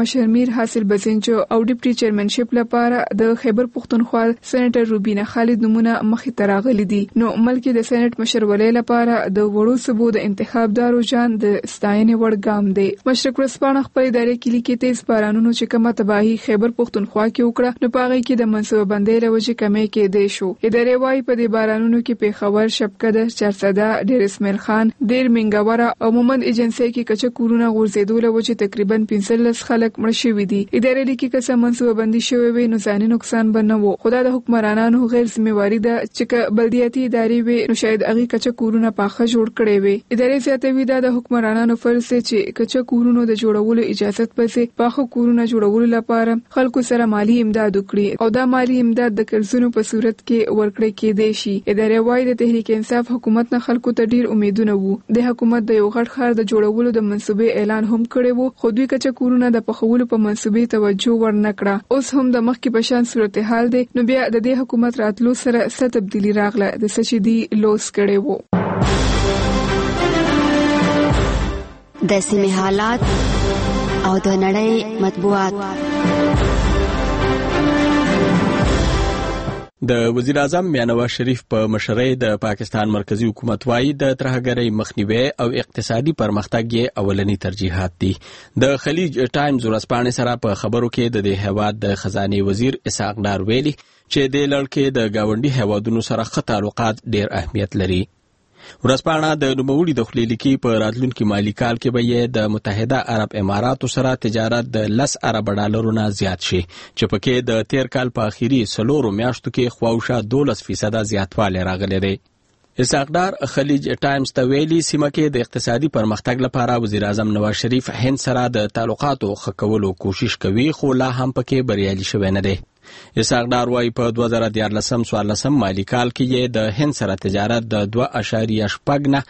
مشر میر حاصل بزنجو او ډیپټي چیرمنشپ لپاره د خیبر پختونخوا سېنیټر روبینا خالد نمونه مخې ته راغلي دي. نو ملک د سېنیټ مشرولۍ لپاره د وړو صوبو د انتخاب دارو جان د ستاینې وړ ګام دی. مشرق ورځپاڼه خپل ادارې کې لیکي تیز بارانونو چې کومه تباهي خیبر پختونخوا کې وکړه نو په هغه کې د منصوبه بندۍ له وجې کمې کېدی شو. ادارې وايي په دې بارانونو کې پیښور، شبکده، چارسده، ډیر اسماعیل خان، ډیر منګوره او مومند ایجنسۍ کې کچه کورونه غورځېدو له وجې تقریبا 15 خلک مړه شوي دي. ادارې لیکي که څه منصوبه بندي شوې وي نو ځاني نقصان به نه و، خو دا د حکمرانانو غیر ذمہواري ده چې که بلدیاتي ادارې وي نو شاید هغې کچه کورونه پاخه جوړ کړي وي. ادارې زیاتوي دا د حکمرانانو فرض دی چې کچه کورونو د جوړولو اجازت پسې پاخه کورونه جوړولو لپاره خلکو سره مالی امداد وکړي او دا مالی امداد د قرضونو په صورت کې ورکړی کېدی شي. ادارې وايي د تحریک انصاف حکومت نه خلکو ته ډیر امیدونه وو. د حکومت د یو غټ ښار د جوړولو د منصوبې اعلان هم کړی وو، خو دوی کچه کورونه د پخولو په منصوبې توجه ورنه کړه. اوس هم د مخکې په شان صورتحال دی نو بیا د دې حکومت راتلو سره څه تبدیلی راغله د څه چې دی لوس کړی وو. د سیمې حالات او د نړۍ مطبوعات. د وزیر اعظم میاں نواز شریف په مشرۍ د پاکستان مرکزی حکومت وايي د ترهګرۍ مخنیوي او اقتصادي پرمختګ یې اولنی ترجیحات دي. د خلیج ټایمز ورځپاڼې سره په خبرو کې د دې هیواد د خزانه وزیر اسحاق ډار ویلي چې د لړکې د گاونډي هیوادونو سره ښه تعلقات ډیر اهمیت لري. ورځپاڼه د نوموړي د خولې لیکي په راتلونکي مالي کال کې به یې د متحده عرب اماراتو سره تجارت د 10 ارب ډالرو نه زیات شي چې پکې د تیر کال په اخیری 4 میاشتو کې خواوشا 12% زیاتوالی راغلی دی. اسحاق ډار خلیج ټایمز ته ویلي سیمه کې د اقتصادي پرمختګ لپاره وزیر اعظم نواز شریف هند سره د تعلقاتو ښه کولو کوشش کوي خو لا هم پکې بریالي شوی نه دی. اسحاق ډار وايي په 2014-14 مالي کال کې یې د هند سره تجارت د 2.8 نه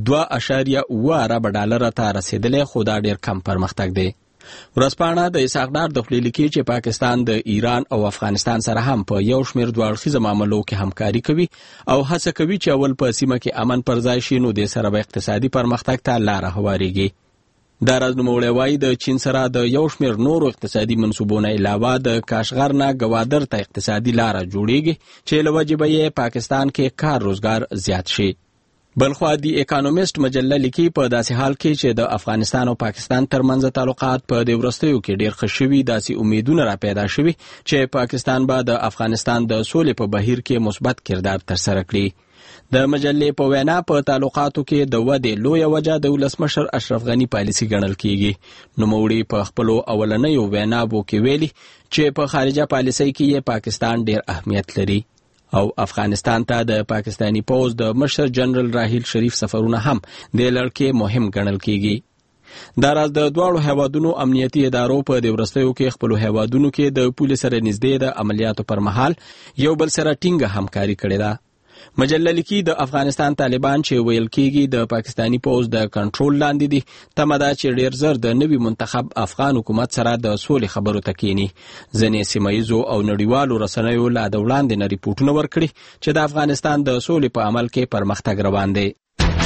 2.9 ارب ډالر ته رسیدلی خو دا ډیر کم پرمختګ دی. ورځپاڼه د اسحاق ډار د خولې لیکي چې پاکستان د ایران او افغانستان سره هم په یو شمېر دوه اړخیزه معاملو کې همکاري کوي او هڅه کوي چې اول په سیمه کې امن پر ځای شي نو د سره به اقتصادي پرمختګ ته لاره هواریږي. دا راز نوموړی وايي د چین سره د یو شمېر نورو اقتصادي منصوبونو علاوه د کاشغر نه ګوادر ته اقتصادي لاره جوړیږي چې له وجې به یې پاکستان کې کار روزګار زیات شي. بلخوا دی اکانومیست مجله لیکي په داسې حال کې چې د افغانستان او پاکستان ترمنځ تعلقات په دې وروستیو کې ډیر ښه شوي داسې امیدونه را پیدا شوي چې پاکستان به د افغانستان د سولې په بهیر کې مثبت کردار ترسره کړي. د مجلې په وینا په تعلقاتو کې د ودې لویه وجه د ولسمشر اشرف غني پالیسي ګڼل کیږي. نوموړي په خپلو اولنیو ویناوو کې ویلي چې په خارجه پالیسۍ کې یې پاکستان ډیر اهمیت لري او افغانستان ته د پاکستانی پوز د مشر جنرال راحیل شریف سفرونه هم د لړکې مهم ګڼل کیږي. دا راز د دواړو هیوادونو امنیتي ادارو په دې وروستیو کې خپلو هیوادونو کې د پولیس سره نږدې د عملیاتو پر مهال یو بل سره ټینګه همکاري کړې ده. مجله لیکي د افغانستان طالبان چې ویل کېږي د پاکستانی پوز د کنټرول لاندې دي تمه ده چې ډیر زر د نوي منتخب افغان حکومت سره د سولې خبرو ته کینی. ځینې سیمایزو او نړیوالو رسنیو لا د وړاندې نه ریپورټونه ورکړي چې د افغانستان د سولې په عمل کې پرمختګ روان دی.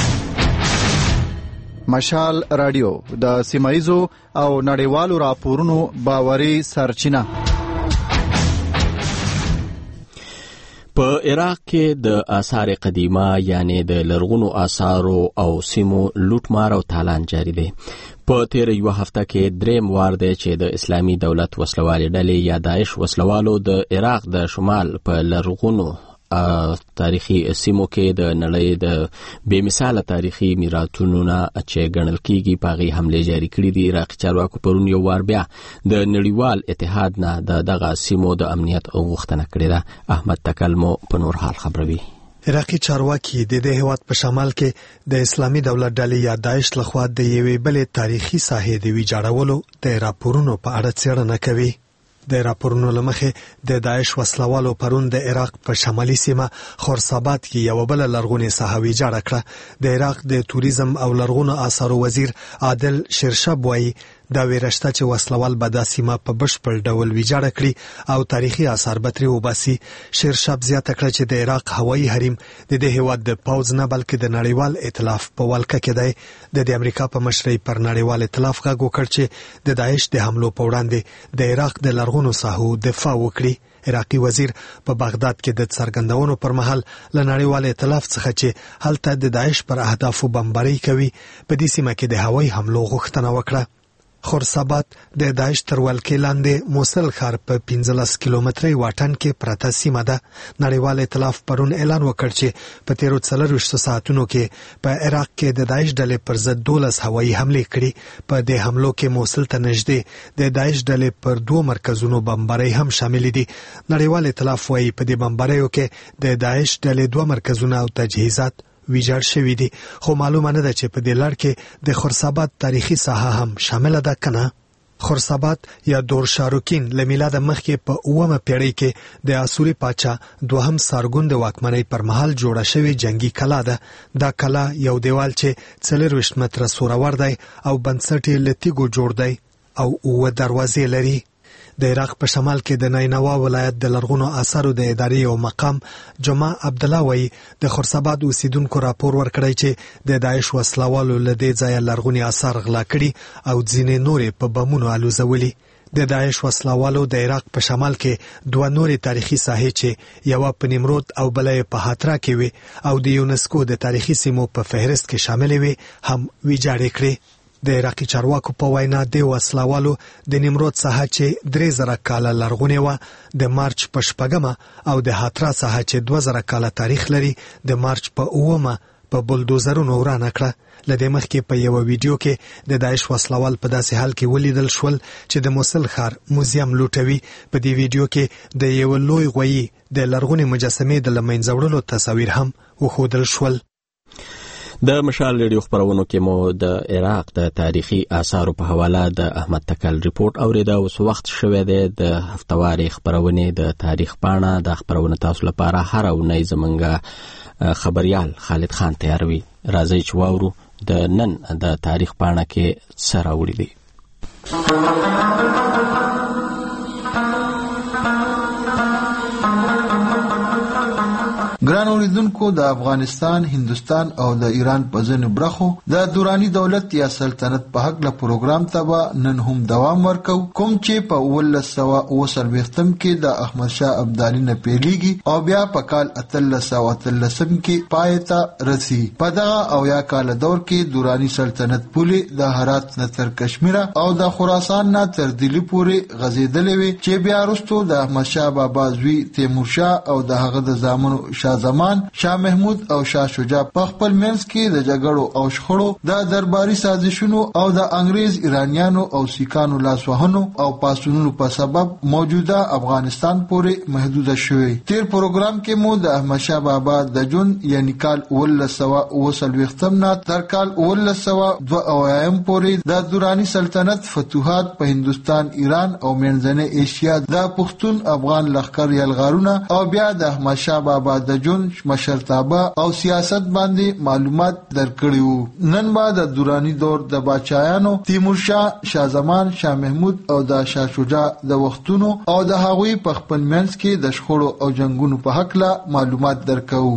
مشال رادیو د سیمایزو او نړیوالو راپورونو باوري سرچینه. په عراق کې د آثار قدیمه یعنی د لرغونو آثارو او سیمو لوټمار او تالان جاری دی. په تیر یو هفته کې دریم وار دی چې د اسلامي دولت وسلوالې ډلې یا داعش وسلوالو د عراق د شمال په لرغونو تاریخي سیمو کې د نړۍ د بې مثاله تاریخي میراثونو نه چې ګڼل کېږي په هغې حملې جاري کړي دي. عراقي چارواکو پرون یو وار بیا د نړیوال اتحاد نه د دغه سیمو د امنیت غوښتنه کړې ده. احمد تکل مو په نور حال خبروي. عراقي چارواکي د دې هیواد په شمال کې د اسلامي دولت ډلې یا داعش لخوا د یوې بلې تاریخي ساحې د ویجاړولو د راپورونو په اړه څېړنه کوي. د راپورونو لمخې د داعش وسلوالو پرون د عراق په شمالي سیمه خورساباد کې یو بل لرغونې ساحه ویجاړه کړه. د عراق د توریزم او لرغونو آثارو وزیر عادل شیرشب وایي دا ویرشته چې وسلوال به دا سیمه په بشپړ ډول ویجاړه کړي او تاریخي آثار به ترې وباسي. شیرشاه زیاته کړه چې د عراق هوایي حریم د دې هیواد د پوځ نه بلکې د نړیوال ائتلاف په ولکه کې دی. د امریکا په مشرۍ پر نړیوال ائتلاف غږ وکړ چې د داعش د حملو په وړاندې د عراق د لرغونو ساحو دفاع وکړي. عراقي وزیر په بغداد کې د څرګندونو پر مهال له نړیوال ائتلاف څخه چې هلته د داعش پر اهدافو بمباري کوي په دې سیمه کې د هوایي حملو غوښتنه وکړه. خورساباد د داعش تر ولکې لاندې موصل ښار په 15 کیلومتري واټن کې پرته سیمه ده. نړیوال ائتلاف پرون اعلان وکړ چې په تیرو 24 ساعتونو کې په عراق کې د داعش ډلې پر ضد 12 هوایي حملې کړي. په دې حملو کې موصل ته نږدې د داعش ډلې پر 2 مرکزونو بمباري هم شامل دي. نړیوال ائتلاف وايي په دې بمباریو کې د داعش ډلې 2 مرکزونه او تجهیزات ویجاړ شوی دي، خو معلومه نه ده چې په دې لړ کې د خورساباد تاریخي ساحه هم شامل ده کنه. خورساباد یا دور شاروکین له میلاد مخکې په 9مه پیړۍ کې د اسوري پاچا دوهم سارګون د واکمنۍ پر مهال جوړه شوې جنگي کلا ده. دا کلا یو دیوال چې 40 متره سورور دی او بنسټ یې له تیږو جوړ دی او 9 دروازې لري. د عراق په شمال کې د نینوا ولایت د لرغونو آثارو د ادارې او مقام جمعه عبد الله وایي د خورساباد اوسیدونکو راپور ورکړی چې د داعش وسلوالو له دې ځایه لرغوني آثار غلا کړي او ځینې نورې په بمونو الوزولي. د داعش وسلوالو د عراق په شمال کې 2 نورې تاریخي ساحې چې یوه په نیمرود او بله په هاترا کې وي او د یونسکو د تاریخي سیمو په فهرست کې شامل وي هم ویجاړې کړې. د عراقي چارواکو په وینا د وسلوالو د نیمرود ساحه چې 3000 کاله لرغونې وه د مارچ په 8مه او د هاترا ساحه چې 2000 کاله تاریخ لري د مارچ په 9مه په بلدوزرونو ورانه کړه. لدې مخکې په یو ویډیو کې د داعش وسلوال په داسې حال کې ولیدل شول چې د موصل ښار موزیم لوټوي. په دې ویډیو کې د یو لوی غویي د لرغونې مجسمې د لمنځه وړلو تصاویر هم وښودل شول. د مشال ریډیو خبرونو کې مو د عراق د تاریخي آثارو په حواله د احمد تکل ریپورت اوریدا. اوس وخت شوه دی د هفتواري خبرونه د تاریخ پاڼه د خبرونه تاسو لپاره هر اونۍ زمونږ خبريال خالد خان تیاروي. راځي چې واورو د نن د تاریخ پاڼه کې سره وړي دي. ګران اوریدونکو، د افغانستان، هندستان او د ایران په ځینو برخو د دوراني دولت یا سلطنت په حق له پروګرام ته نن هم دوام ورکو، کوم چې په 1929 کې د احمد شاه ابدالي نه پیلېږي او بیا په کال 1813 کې پای ته رسي. په دغه او یا کال دور کې دوراني سلطنت پولې د هرات نه تر کشمیر او د خراسان نه تر دلی پورې غځېدلې وي، چې بیا وروسته د احمد شاه بابا زوی تیمورشاه او د هغه د زامنو شاه زمان، شاه محمود او شاه شجاع په خپل منځ کې د جګړو او شخړو د درباري سازشونو او د انګريز ایرانیانو او سیکانو لاسوهنو او پاسونو په سبب موجوده افغانستان پورې محدود شوی. تیر پروګرام کې مو د احمد شاه بابا د جون یعنی کال 1929 نه تر کال 1902 پورې د دوراني سلطنت فتوحات په هندستان، ایران او منځنۍ ایشیا د پښتون افغان لښکر یلغارونه او بیا د احمد شاه بابا د جون مشرتابه او سیاست باندې معلومات درکړیو. نن با د دوراني دور د بادشاہانو تیمورشاه، شاه زمان، شاه محمود او د شاه شجاع د وختونو او د هغوی په خپل منځ کې د شخړو او جنگونو په حق لا معلومات درکو.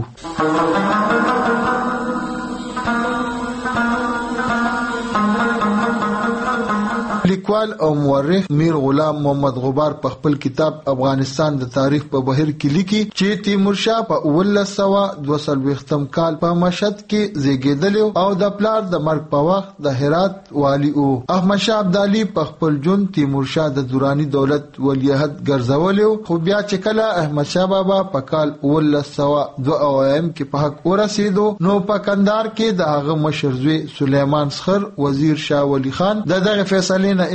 لیکوال او مورخ میر غلام محمد غبار په خپل کتاب افغانستان د تاریخ په بهیر کې لیکي چې تیمورشاه په 1922 کال په مشهد کې زیږیدلی او د پلار د مرګ په وخت د هرات والی او احمد شاه ابدالي په خپل جون تیمورشاه د دوراني دولت ولیعهد ګرځولی، خو بیا چې کله احمد شاه بابا په کال 1902 کې په حق ورسېدو نو په کندهار کې د هغه مشر زوی سلیمان صخر وزیر شاه ولی خان د دغه فیصلې نه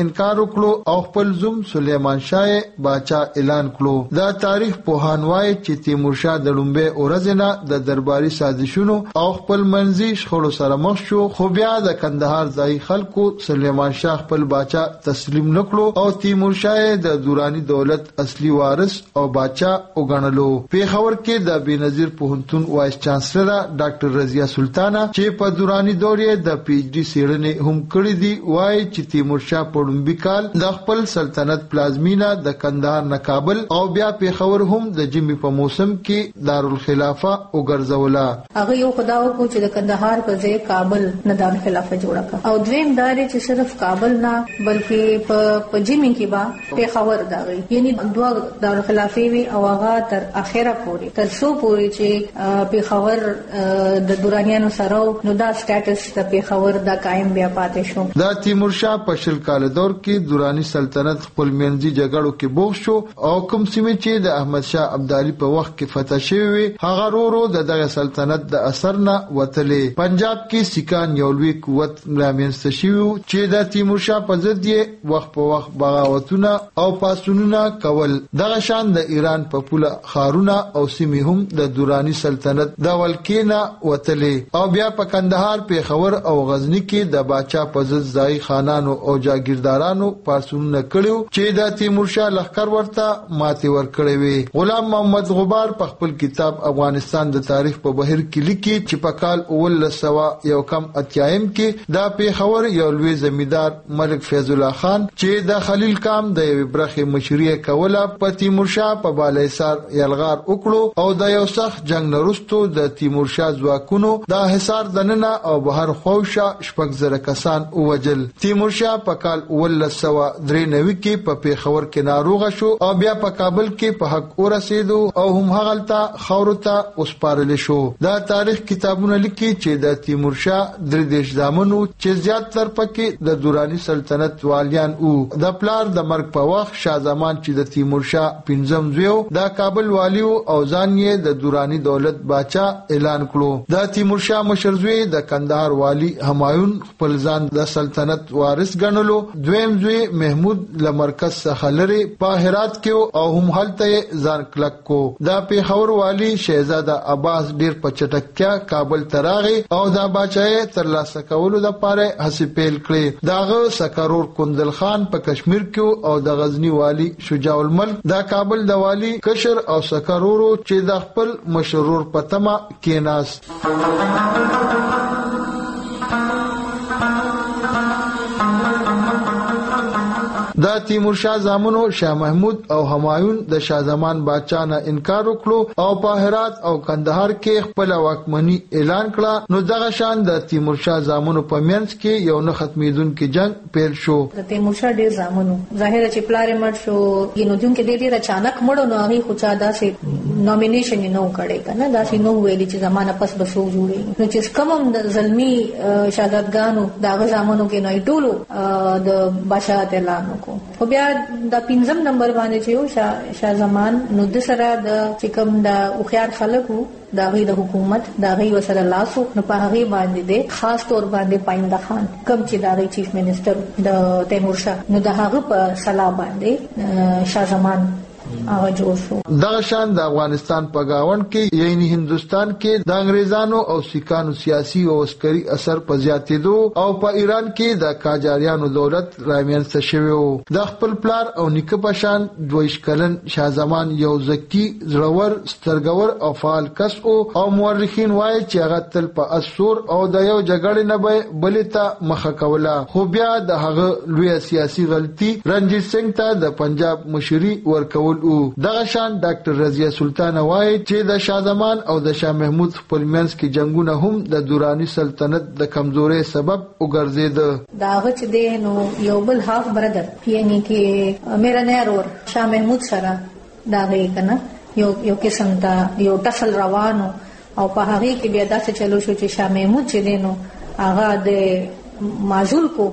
انکار وکړو او خپل زوم سلیمان شاه باچا اعلان کړو. دا تاریخ پوهان وایي چې تیمورشاه د لومبه اورزنه د درباري سازشونو او خپل منځي شخړو سره مخ شو، خو بیا د کندهار ځای خلکو سلیمان شاه خپل باچا تسلیم نکړو او تیمورشاه د دورانی دولت اصلي وارث او باچا وګڼلو. پیښور کې د بېنظیر پوهنتون وایس چانسلر ډاکټر رضیه سلطانه چې په دورانی دور یې د پی ایچ ډي څېړنې هم کړې دي وایي چې تیمورشاه په لومړي کال د خپل سلطنت پلازمینه د کندهار نه کابل او بیا پیښور هم د ژمي په موسم کې دارالخلافه وګرځوله. هغه یو خدا وکړو چې د کندهار په ځای کابل نه دارالخلافه جوړه کړه او دویم دا چې صرف کابل نه بلکې په ژمي کې با پیښور داغي یعنی دوه دارالخلافه وی او هغه تر اخره پورې تر څو پورې چې پیښور د دورانیانو سره نو دا سټیټس د پیښور د قائم بیا پاتې شو. دا تیمورشاه په شل کال دور کې دورانی سلطنت خپل منځي جګړو کې بوخ شو او کوم سیمه چې د احمد شاه ابدالي په وخت کې فتح شوی هغه ورو دغه سلطنت د اثر نه وتلې. پنجاب کې سیکان یو لوی قوت رامنځته شو چې د تیمورشاه په ضد یې وخت په وخت بغاوتونه او پاسونونه کول. دغه شان د ایران په پوله خارونه او سیمه هم د دورانی سلطنت د ولکینا وتلې او بیا په کندهار پیښور او غزنی کې د باچا په ضد ځای خانانو او جاگیردارانو پاسونه کړیو چې د تیمورشاه لښکر ورته ماتې ورکړې وي. غلام محمد غبار په خپل کتاب افغانستان د تاریخ په بهیر کې لیکي چې په کال 1981 کې د پیښور یو لوی زمیندار ملک فیض الله خان چې د خلیل کام د یو برخه مشري کوله په تیمورشاه په بالایسار یلغار وکړو او د یو سخت جنگ وروسته د تیمورشاه ځواکونو د حصار دننه او بهر خوښه شپږ زره کسان ووجل. تیمورشاه په کال 1993 کې په پیښور کې ناروغ شو او بیا په کابل کې په حق ورسېدو او هم هغلته خاورته وسپارل شو. دا تاریخ کتابونه لیکي چې د تیمورشاه درې دیش زامنو چې زیات تر پکې د دورانی سلطنت والیان وو. د پلار د مرګ په وخت شاه زمان چې د تیمورشاه پنځم زوی د کابل والی او ځان یې د دورانی دولت باچا اعلان کړو. د تیمورشاه مشر زوی د کندهار والی همایون خپل ځان د سلطنت وارث ګڼلو. دویم زوی محمود له مرکز څخه لري په هرات کې او هم هلته ځان کلک کو. د پیښور والی شهزاده عباس ډیر په چټکتیا کابل تراغي او د باچای ترلاسه کولو لپاره هڅې پیل کړې. داغه سکرور کندل خان په کشمیر کې او د غزنی والی شجاع الملک د کابل د والی کشر او سکرورو چې د خپل مشرور پتما کېناست. د تیمورشاه زامنو شاه محمود او همایون د شاه زمان باچا نه انکار وکړو او په هرات او کندهار کې خپل واکمني اعلان کړه. نو دغه شان د تیمورشاه زامنو په منځ کې یو نه ختمېدونکي جنگ پیل شو. د تیمورشاه ډیر زامنو ظاهر چې پلار مړ شو ینو جون کې ډیر اچانک مړو نو هغه خو چا داسې نومینیشن نو کړي کنه داسې نو ویلي چې زمانہ پس بسو جوړي. نو چې کوم د ظلمي شاګردګانو دغه زامنو کې نه ټولو د بادشاہ اعلان خو بیا د 5 نمبر باندې چې یو شاه زمان نو د سره د چکم د اوخيار خلکو د غي د حکومت د غي وسره لاسو نو په هغه باندې د خاص تور باندې پاینده خان کم چې د غي چیف منسٹر د تیمورشاه نو د هغه په صلاح باندې شاه زمان هغه جوړ شو. دغه شان د افغانستان په گاوند کې یعنی هندستان کې د انګريزانو او سیکانو سیاسي او عسکري اثر په زیاتېدو او په ایران کې د قاجاریانو دولت رامنځته شوی و. د خپل پلار او نیکه په شان 22 کلن شاه زمان یو ځکي زړور سترګور او فعال کس او مورخین وایي چې هغه تل په اسور او د یو جګړې نه به بلې ته مخه کوله. خو بیا د هغه لوی سیاسي غلطي رنجیت سنگ ته د پنجاب مشري ورکول. دغه شان ډاکټر رضیه سلطانه وایي چې د شاه زمان او د شاه محمود خپل منځ کې جنگونه هم د دورانی سلطنت د کمزورۍ سبب وګرځیده. داغه چې دی نو یو بل هاف برادر یعنی کې میرا نهرور شاه محمود سره داغه کنه یو قسم ته یو ټسل روانو او په هغه کې بیا داسې چلو شو چې شاه محمود چې دی نو هغه د ماجول کو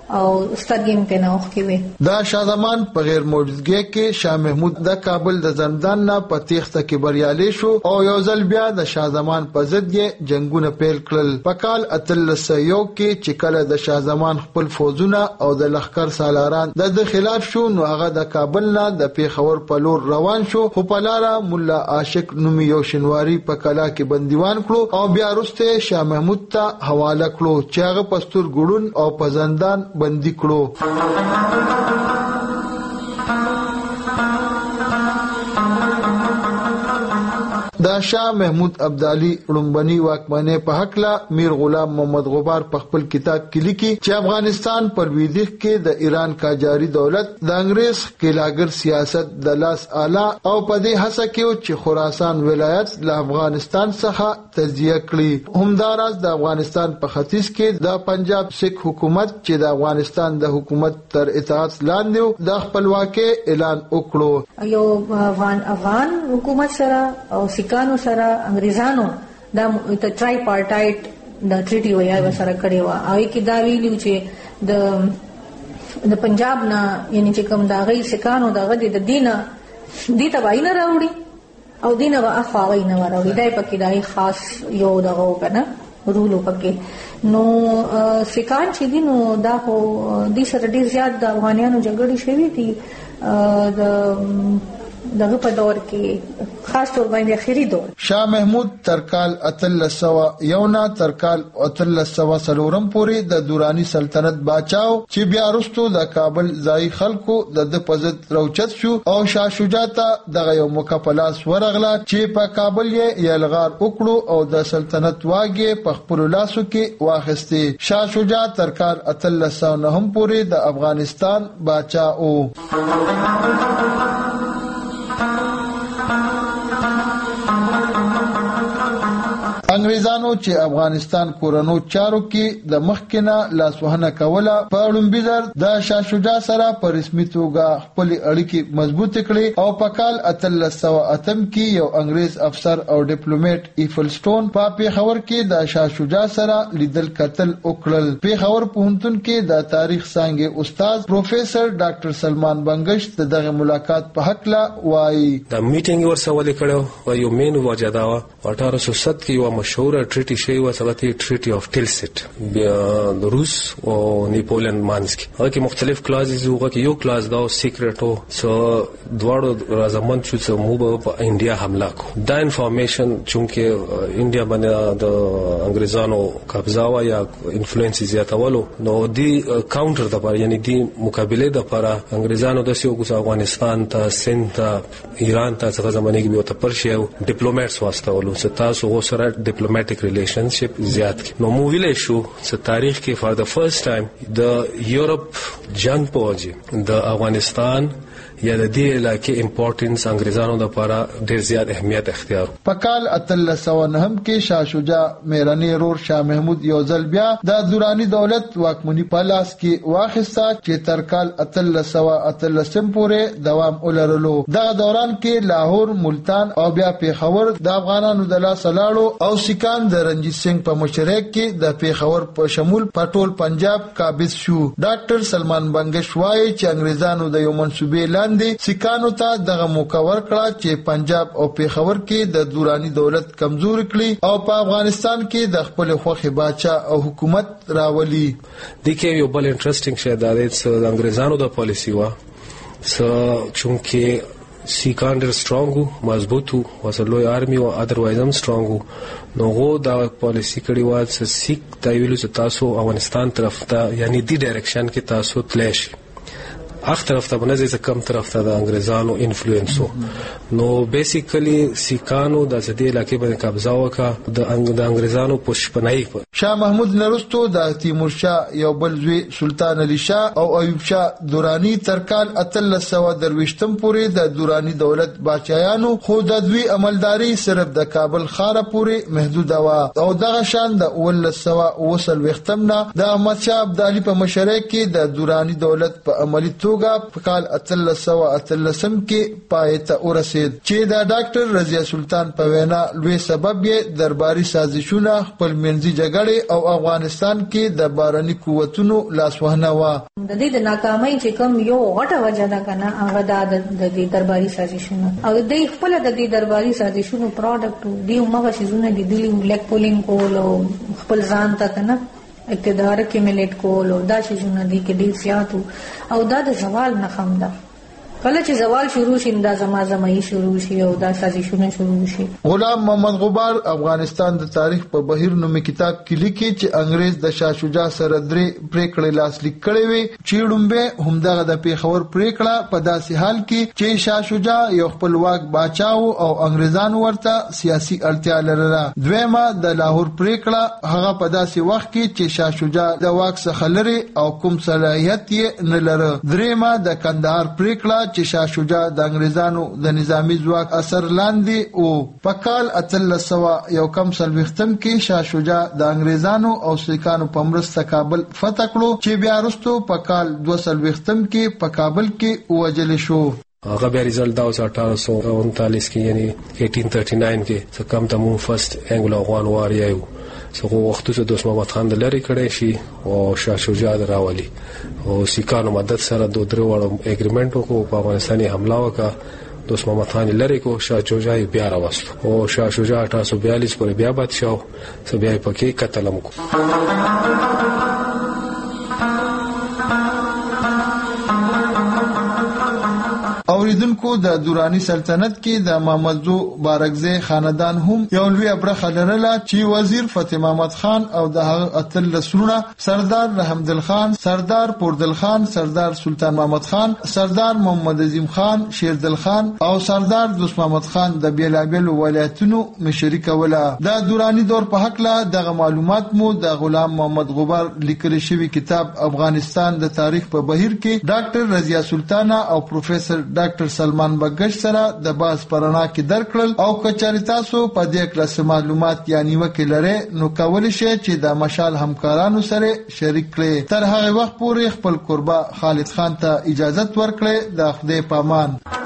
او سترګې په نوخ کې وي. دا شاه زمان په غیر موجودګۍ کې شاه محمود د کابل د زندان نه په تېښته کې بریالي شو او یو ځل بیا د شاه زمان په ضد یې جنگونه پیل کړل. په کال 1801 کې چې کله د شاه زمان خپل فوجونه او د لښکر سالاران د خلاف شو نو هغه د کابل نه د پیښور په لور روان شو، خو په لاره مولا عاشق نومي یو شنواري په کلا کې بندیوان کړو او بیا وروسته شاه محمود ته حواله کړو چې هغه په سترګړون او په زندان بندي کړو. دا شاه محمود ابدالي لومبني واکمنۍ په حقله میر غلام محمد غبار په خپل کتاب کې لیکي چې افغانستان پر لویدیځ کې د ایران قاجاري دولت د انګريز ښکېلاګر سیاست د لاس آله او په دې هڅه کې چې خراسان ولایت له افغانستان څخه تجزیه کړي. همداراز د افغانستان په ختیځ کې د پنجاب سکھ حکومت چې د افغانستان د حکومت تر اطاعت لاندې د خپلواکۍ اعلان وکړو. یو افغان حکومت سره او سکانو سره انګریزانو د ټرای پارټایټ د ټریټي ویا سره کړی و او کې دا ویلو چې د پنجاب نه یعنی چې کوم دا غي سکانو دغه د دینه دي تبعی نه راوړي او دینه به اخواوی نه راوړي. دای پکې دای خاص یو دغه کنه رولو پکې نو سکان چې دي نو دا خو د سره ډیر زیات د افغانانو جګړې شوې دي دغه په دور کې خاص طور باندې اخیری دور. شاه محمود تر کال 1801 نه تر کال 1804 پورې د دورانی سلطنت باچاو چې بیا وروسته د کابل ځای خلکو د پزت روچت شو او شاه شجاع ته دغه یو مکفلاس ورغله چې په کابل یې یلغار وکړو او د سلطنت واګې په خپل لاسو کې واخیستي. شاه شجاع تر کال 1809 پورې د افغانستان باچا او انګریزانو چې افغانستان کورونو چارو کې د مخکینه لاسوهنه کوله په لومبي ځل د شاه شجاع سره په رسمي توګه خپل اړیکې مضبوط کړې او په کال 1808 کې یو انګریز افسر او ډیپلوماټ ایفلسټون په پیښور کې د شاه شجاع سره لیدل کتل وکړل. پیښور پوهنتون کې د تاریخ څانګې استاد پروفیسور ډاکټر سلمان بنگش دغه ملاقات په حق لا وایي. د میټینګ ورسول کړو او یو مین وجه دا و 1807 کې یو مشهور ټریټي شوی و چې ټریټي اف ټیلسیټ د روس او نیپولین مانس کې هغه کې مختلف کلازز وو کې یو کلاز دا سیکریټ او سو دواړو رازمن چې مو په انډیا حمله کو. دا انفارمیشن چونکه انډیا باندې د انګریزانو قبضه وا یا انفلوئنس زیاتولو نو دی کاونټر د پر یعنی دی مقابله د پر انګریزانو د سیو کو افغانستان ته سند ته ایران ته څنګه زمانه کې به ته پرشیو ډیپلوماټس واستولو تاسو سره ډیپلوماټیک ریلیشنشپ زیات کی. نو مو ویلې شو چې تاریخ کې فار د فرست ټایم د یورپ جنگ پوجي د افغانستان یا د دې علاقې امپورټنس انګریزانو د لپاره ډېر زیات اهمیت اختیار. په کال 1809 کې شاه شجاع میرانی رور شاه محمود یو ځل بیا د دورانی دولت واکمنی په لاس کې واخیسته چې تر کال 1813 پورې دوام ولرلو. دغه دوران کې لاهور، ملتان او بیا پیښور د افغانانو د لاس لاړو او سکان د رنجیت سنگ په مشرۍ کې د پیښور په شمول په ټول پنجاب قابض شو. ډاکټر سلمان بنگش وایي چې انګریزانو د یو منسوبې سکانو ته دغه موقع ورکړه چې پنجاب او پیښور کې د دورانی دولت کمزور کړي او په افغانستان کې د خپل خوخي باچا او حکومت راولي. د کې یو بل انټرېسټینګ شی دا دی چې د انګریزانو د پالیسی وا چونکه سکان ډېر سترونګ مضبوط او لوی آرمي او ادروایز هم سترونګ نو غو دا پالیسی کړي وا چې سیک دا ویلو چې تاسو افغانستان طرف ته یعنی دی ډایرکشن کې تاسو تلش اخ طرف ته بنځي چې کم طرف ته د انګریزانو انفلوئنسو نو بیسیکلی سیکانو د دې علاقې باندې قبضه وکړه د انګریزانو پښپنای. شاه محمود نرستو د تیمور شاه یو بل زوی سلطان علی شاه او ایوب شاه دورانی تر کال 1823 پورې د دورانی دولت بادشاہانو خو د دوی عملداري صرف د کابل خاره پورې محدود و او دغه شان د 1920 نه د احمد شاه ابدالي په مشرۍ کې د دورانی دولت په عملی توګه په کال 1313 کې پای ته ورسید چې د ډاکټر رضیه سلطان په وینا لوی سبب یې درباري سازشونه خپل منځي جګړې او افغانستان کې د بارني قوتونو لاسوهنه و. د دې د ناکامۍ چې کوم یو غټه وجه ده کنه هغه د دې درباري سازشونه او د خپل د دې درباري سازشونو پروډکټ دی مغه شیزونه دي لیک پولینګ کول او خپل ځان ته کنه اقتدار کې ملت کول او دا شیزونه دي کې ډیر زیاتو او دا د زوال نه خم ده. کله چې زوال شروع شي دا زمازمایي شروع شي او دا سازشونه شروع شي. غلام محمد غبار افغانستان د تاریخ په بهیر نومي کتاب کې لیکي چې انګريز د شاه شجاع سره درې پریکړې لاسلیک کړې وي چې لومبه همدغه د پیښور پریکړه په داسې حال کې چې شاه شجاع یو خپلواک باچاو او انګريزانو ورته سیاسي اړتیا لرله. دویمه د لاهور پریکړه هغه په داسې وخت کې چې شاه شجاع د واک څخه لري او کوم صلاحیت یې نه لره. دریمه د کندهار پریکړه چې شاه شجاع د انګريزانو د نظامی ځواک اثر لاندې او په کال 1340 کې شاه شجاع د انګريزانو او سیکانو په مرسته کابل فتح کړو چې بیا وروسته په کال 240 کې په کابل کې وژل شو. هغه بیا ریزلټ دا 1839 کې یعنی 1839 کې څه کم ته مو فرست انګلو افغان وار یو څو وختو ته دوست محمد خان د لری کړي شي او شاه شجاع راولي او سیکانو مدد سره دوه درو اګریمنټ وکړو په افغانستاني حمله وکړه. دوست محمد خان لری کو شاه شجاع بیا راوستو او شاه شجاع 1842 پر بیا بادشاہ سو بیا پکې قتل وکړو. اوریدونکو د دورانی سلطنت کې د محمدزو بارکزی خاندان هم یو لوی برخه لرله چې وزیر فتح محمد خان او د هغه اتل لسرونه سردار رحمدل خان، سردار پوردل خان، سردار سلطان محمد خان، سردار محمد عظیم خان، شیردل خان او سردار دوست محمد خان د بیلابیلو ولایتونو مشري کوله. د دورانی دور په حق له دغه معلومات مو د غلام محمد غبار لیکل شوی کتاب افغانستان د تاریخ په بهیر کې ډاکټر رضیه سلطانه او پروفیسر ډاکټر سلمان بګش سره د باز پرانا کې درکړل او کچاري تاسو په دې کلاس معلومات یعنی وکیلره نو کول شي چې د مشال همکارانو سره شریک کړي. تر هغه وخت پورې خپل قربا خالد خان ته اجازه ورکړي. د خدای پامان.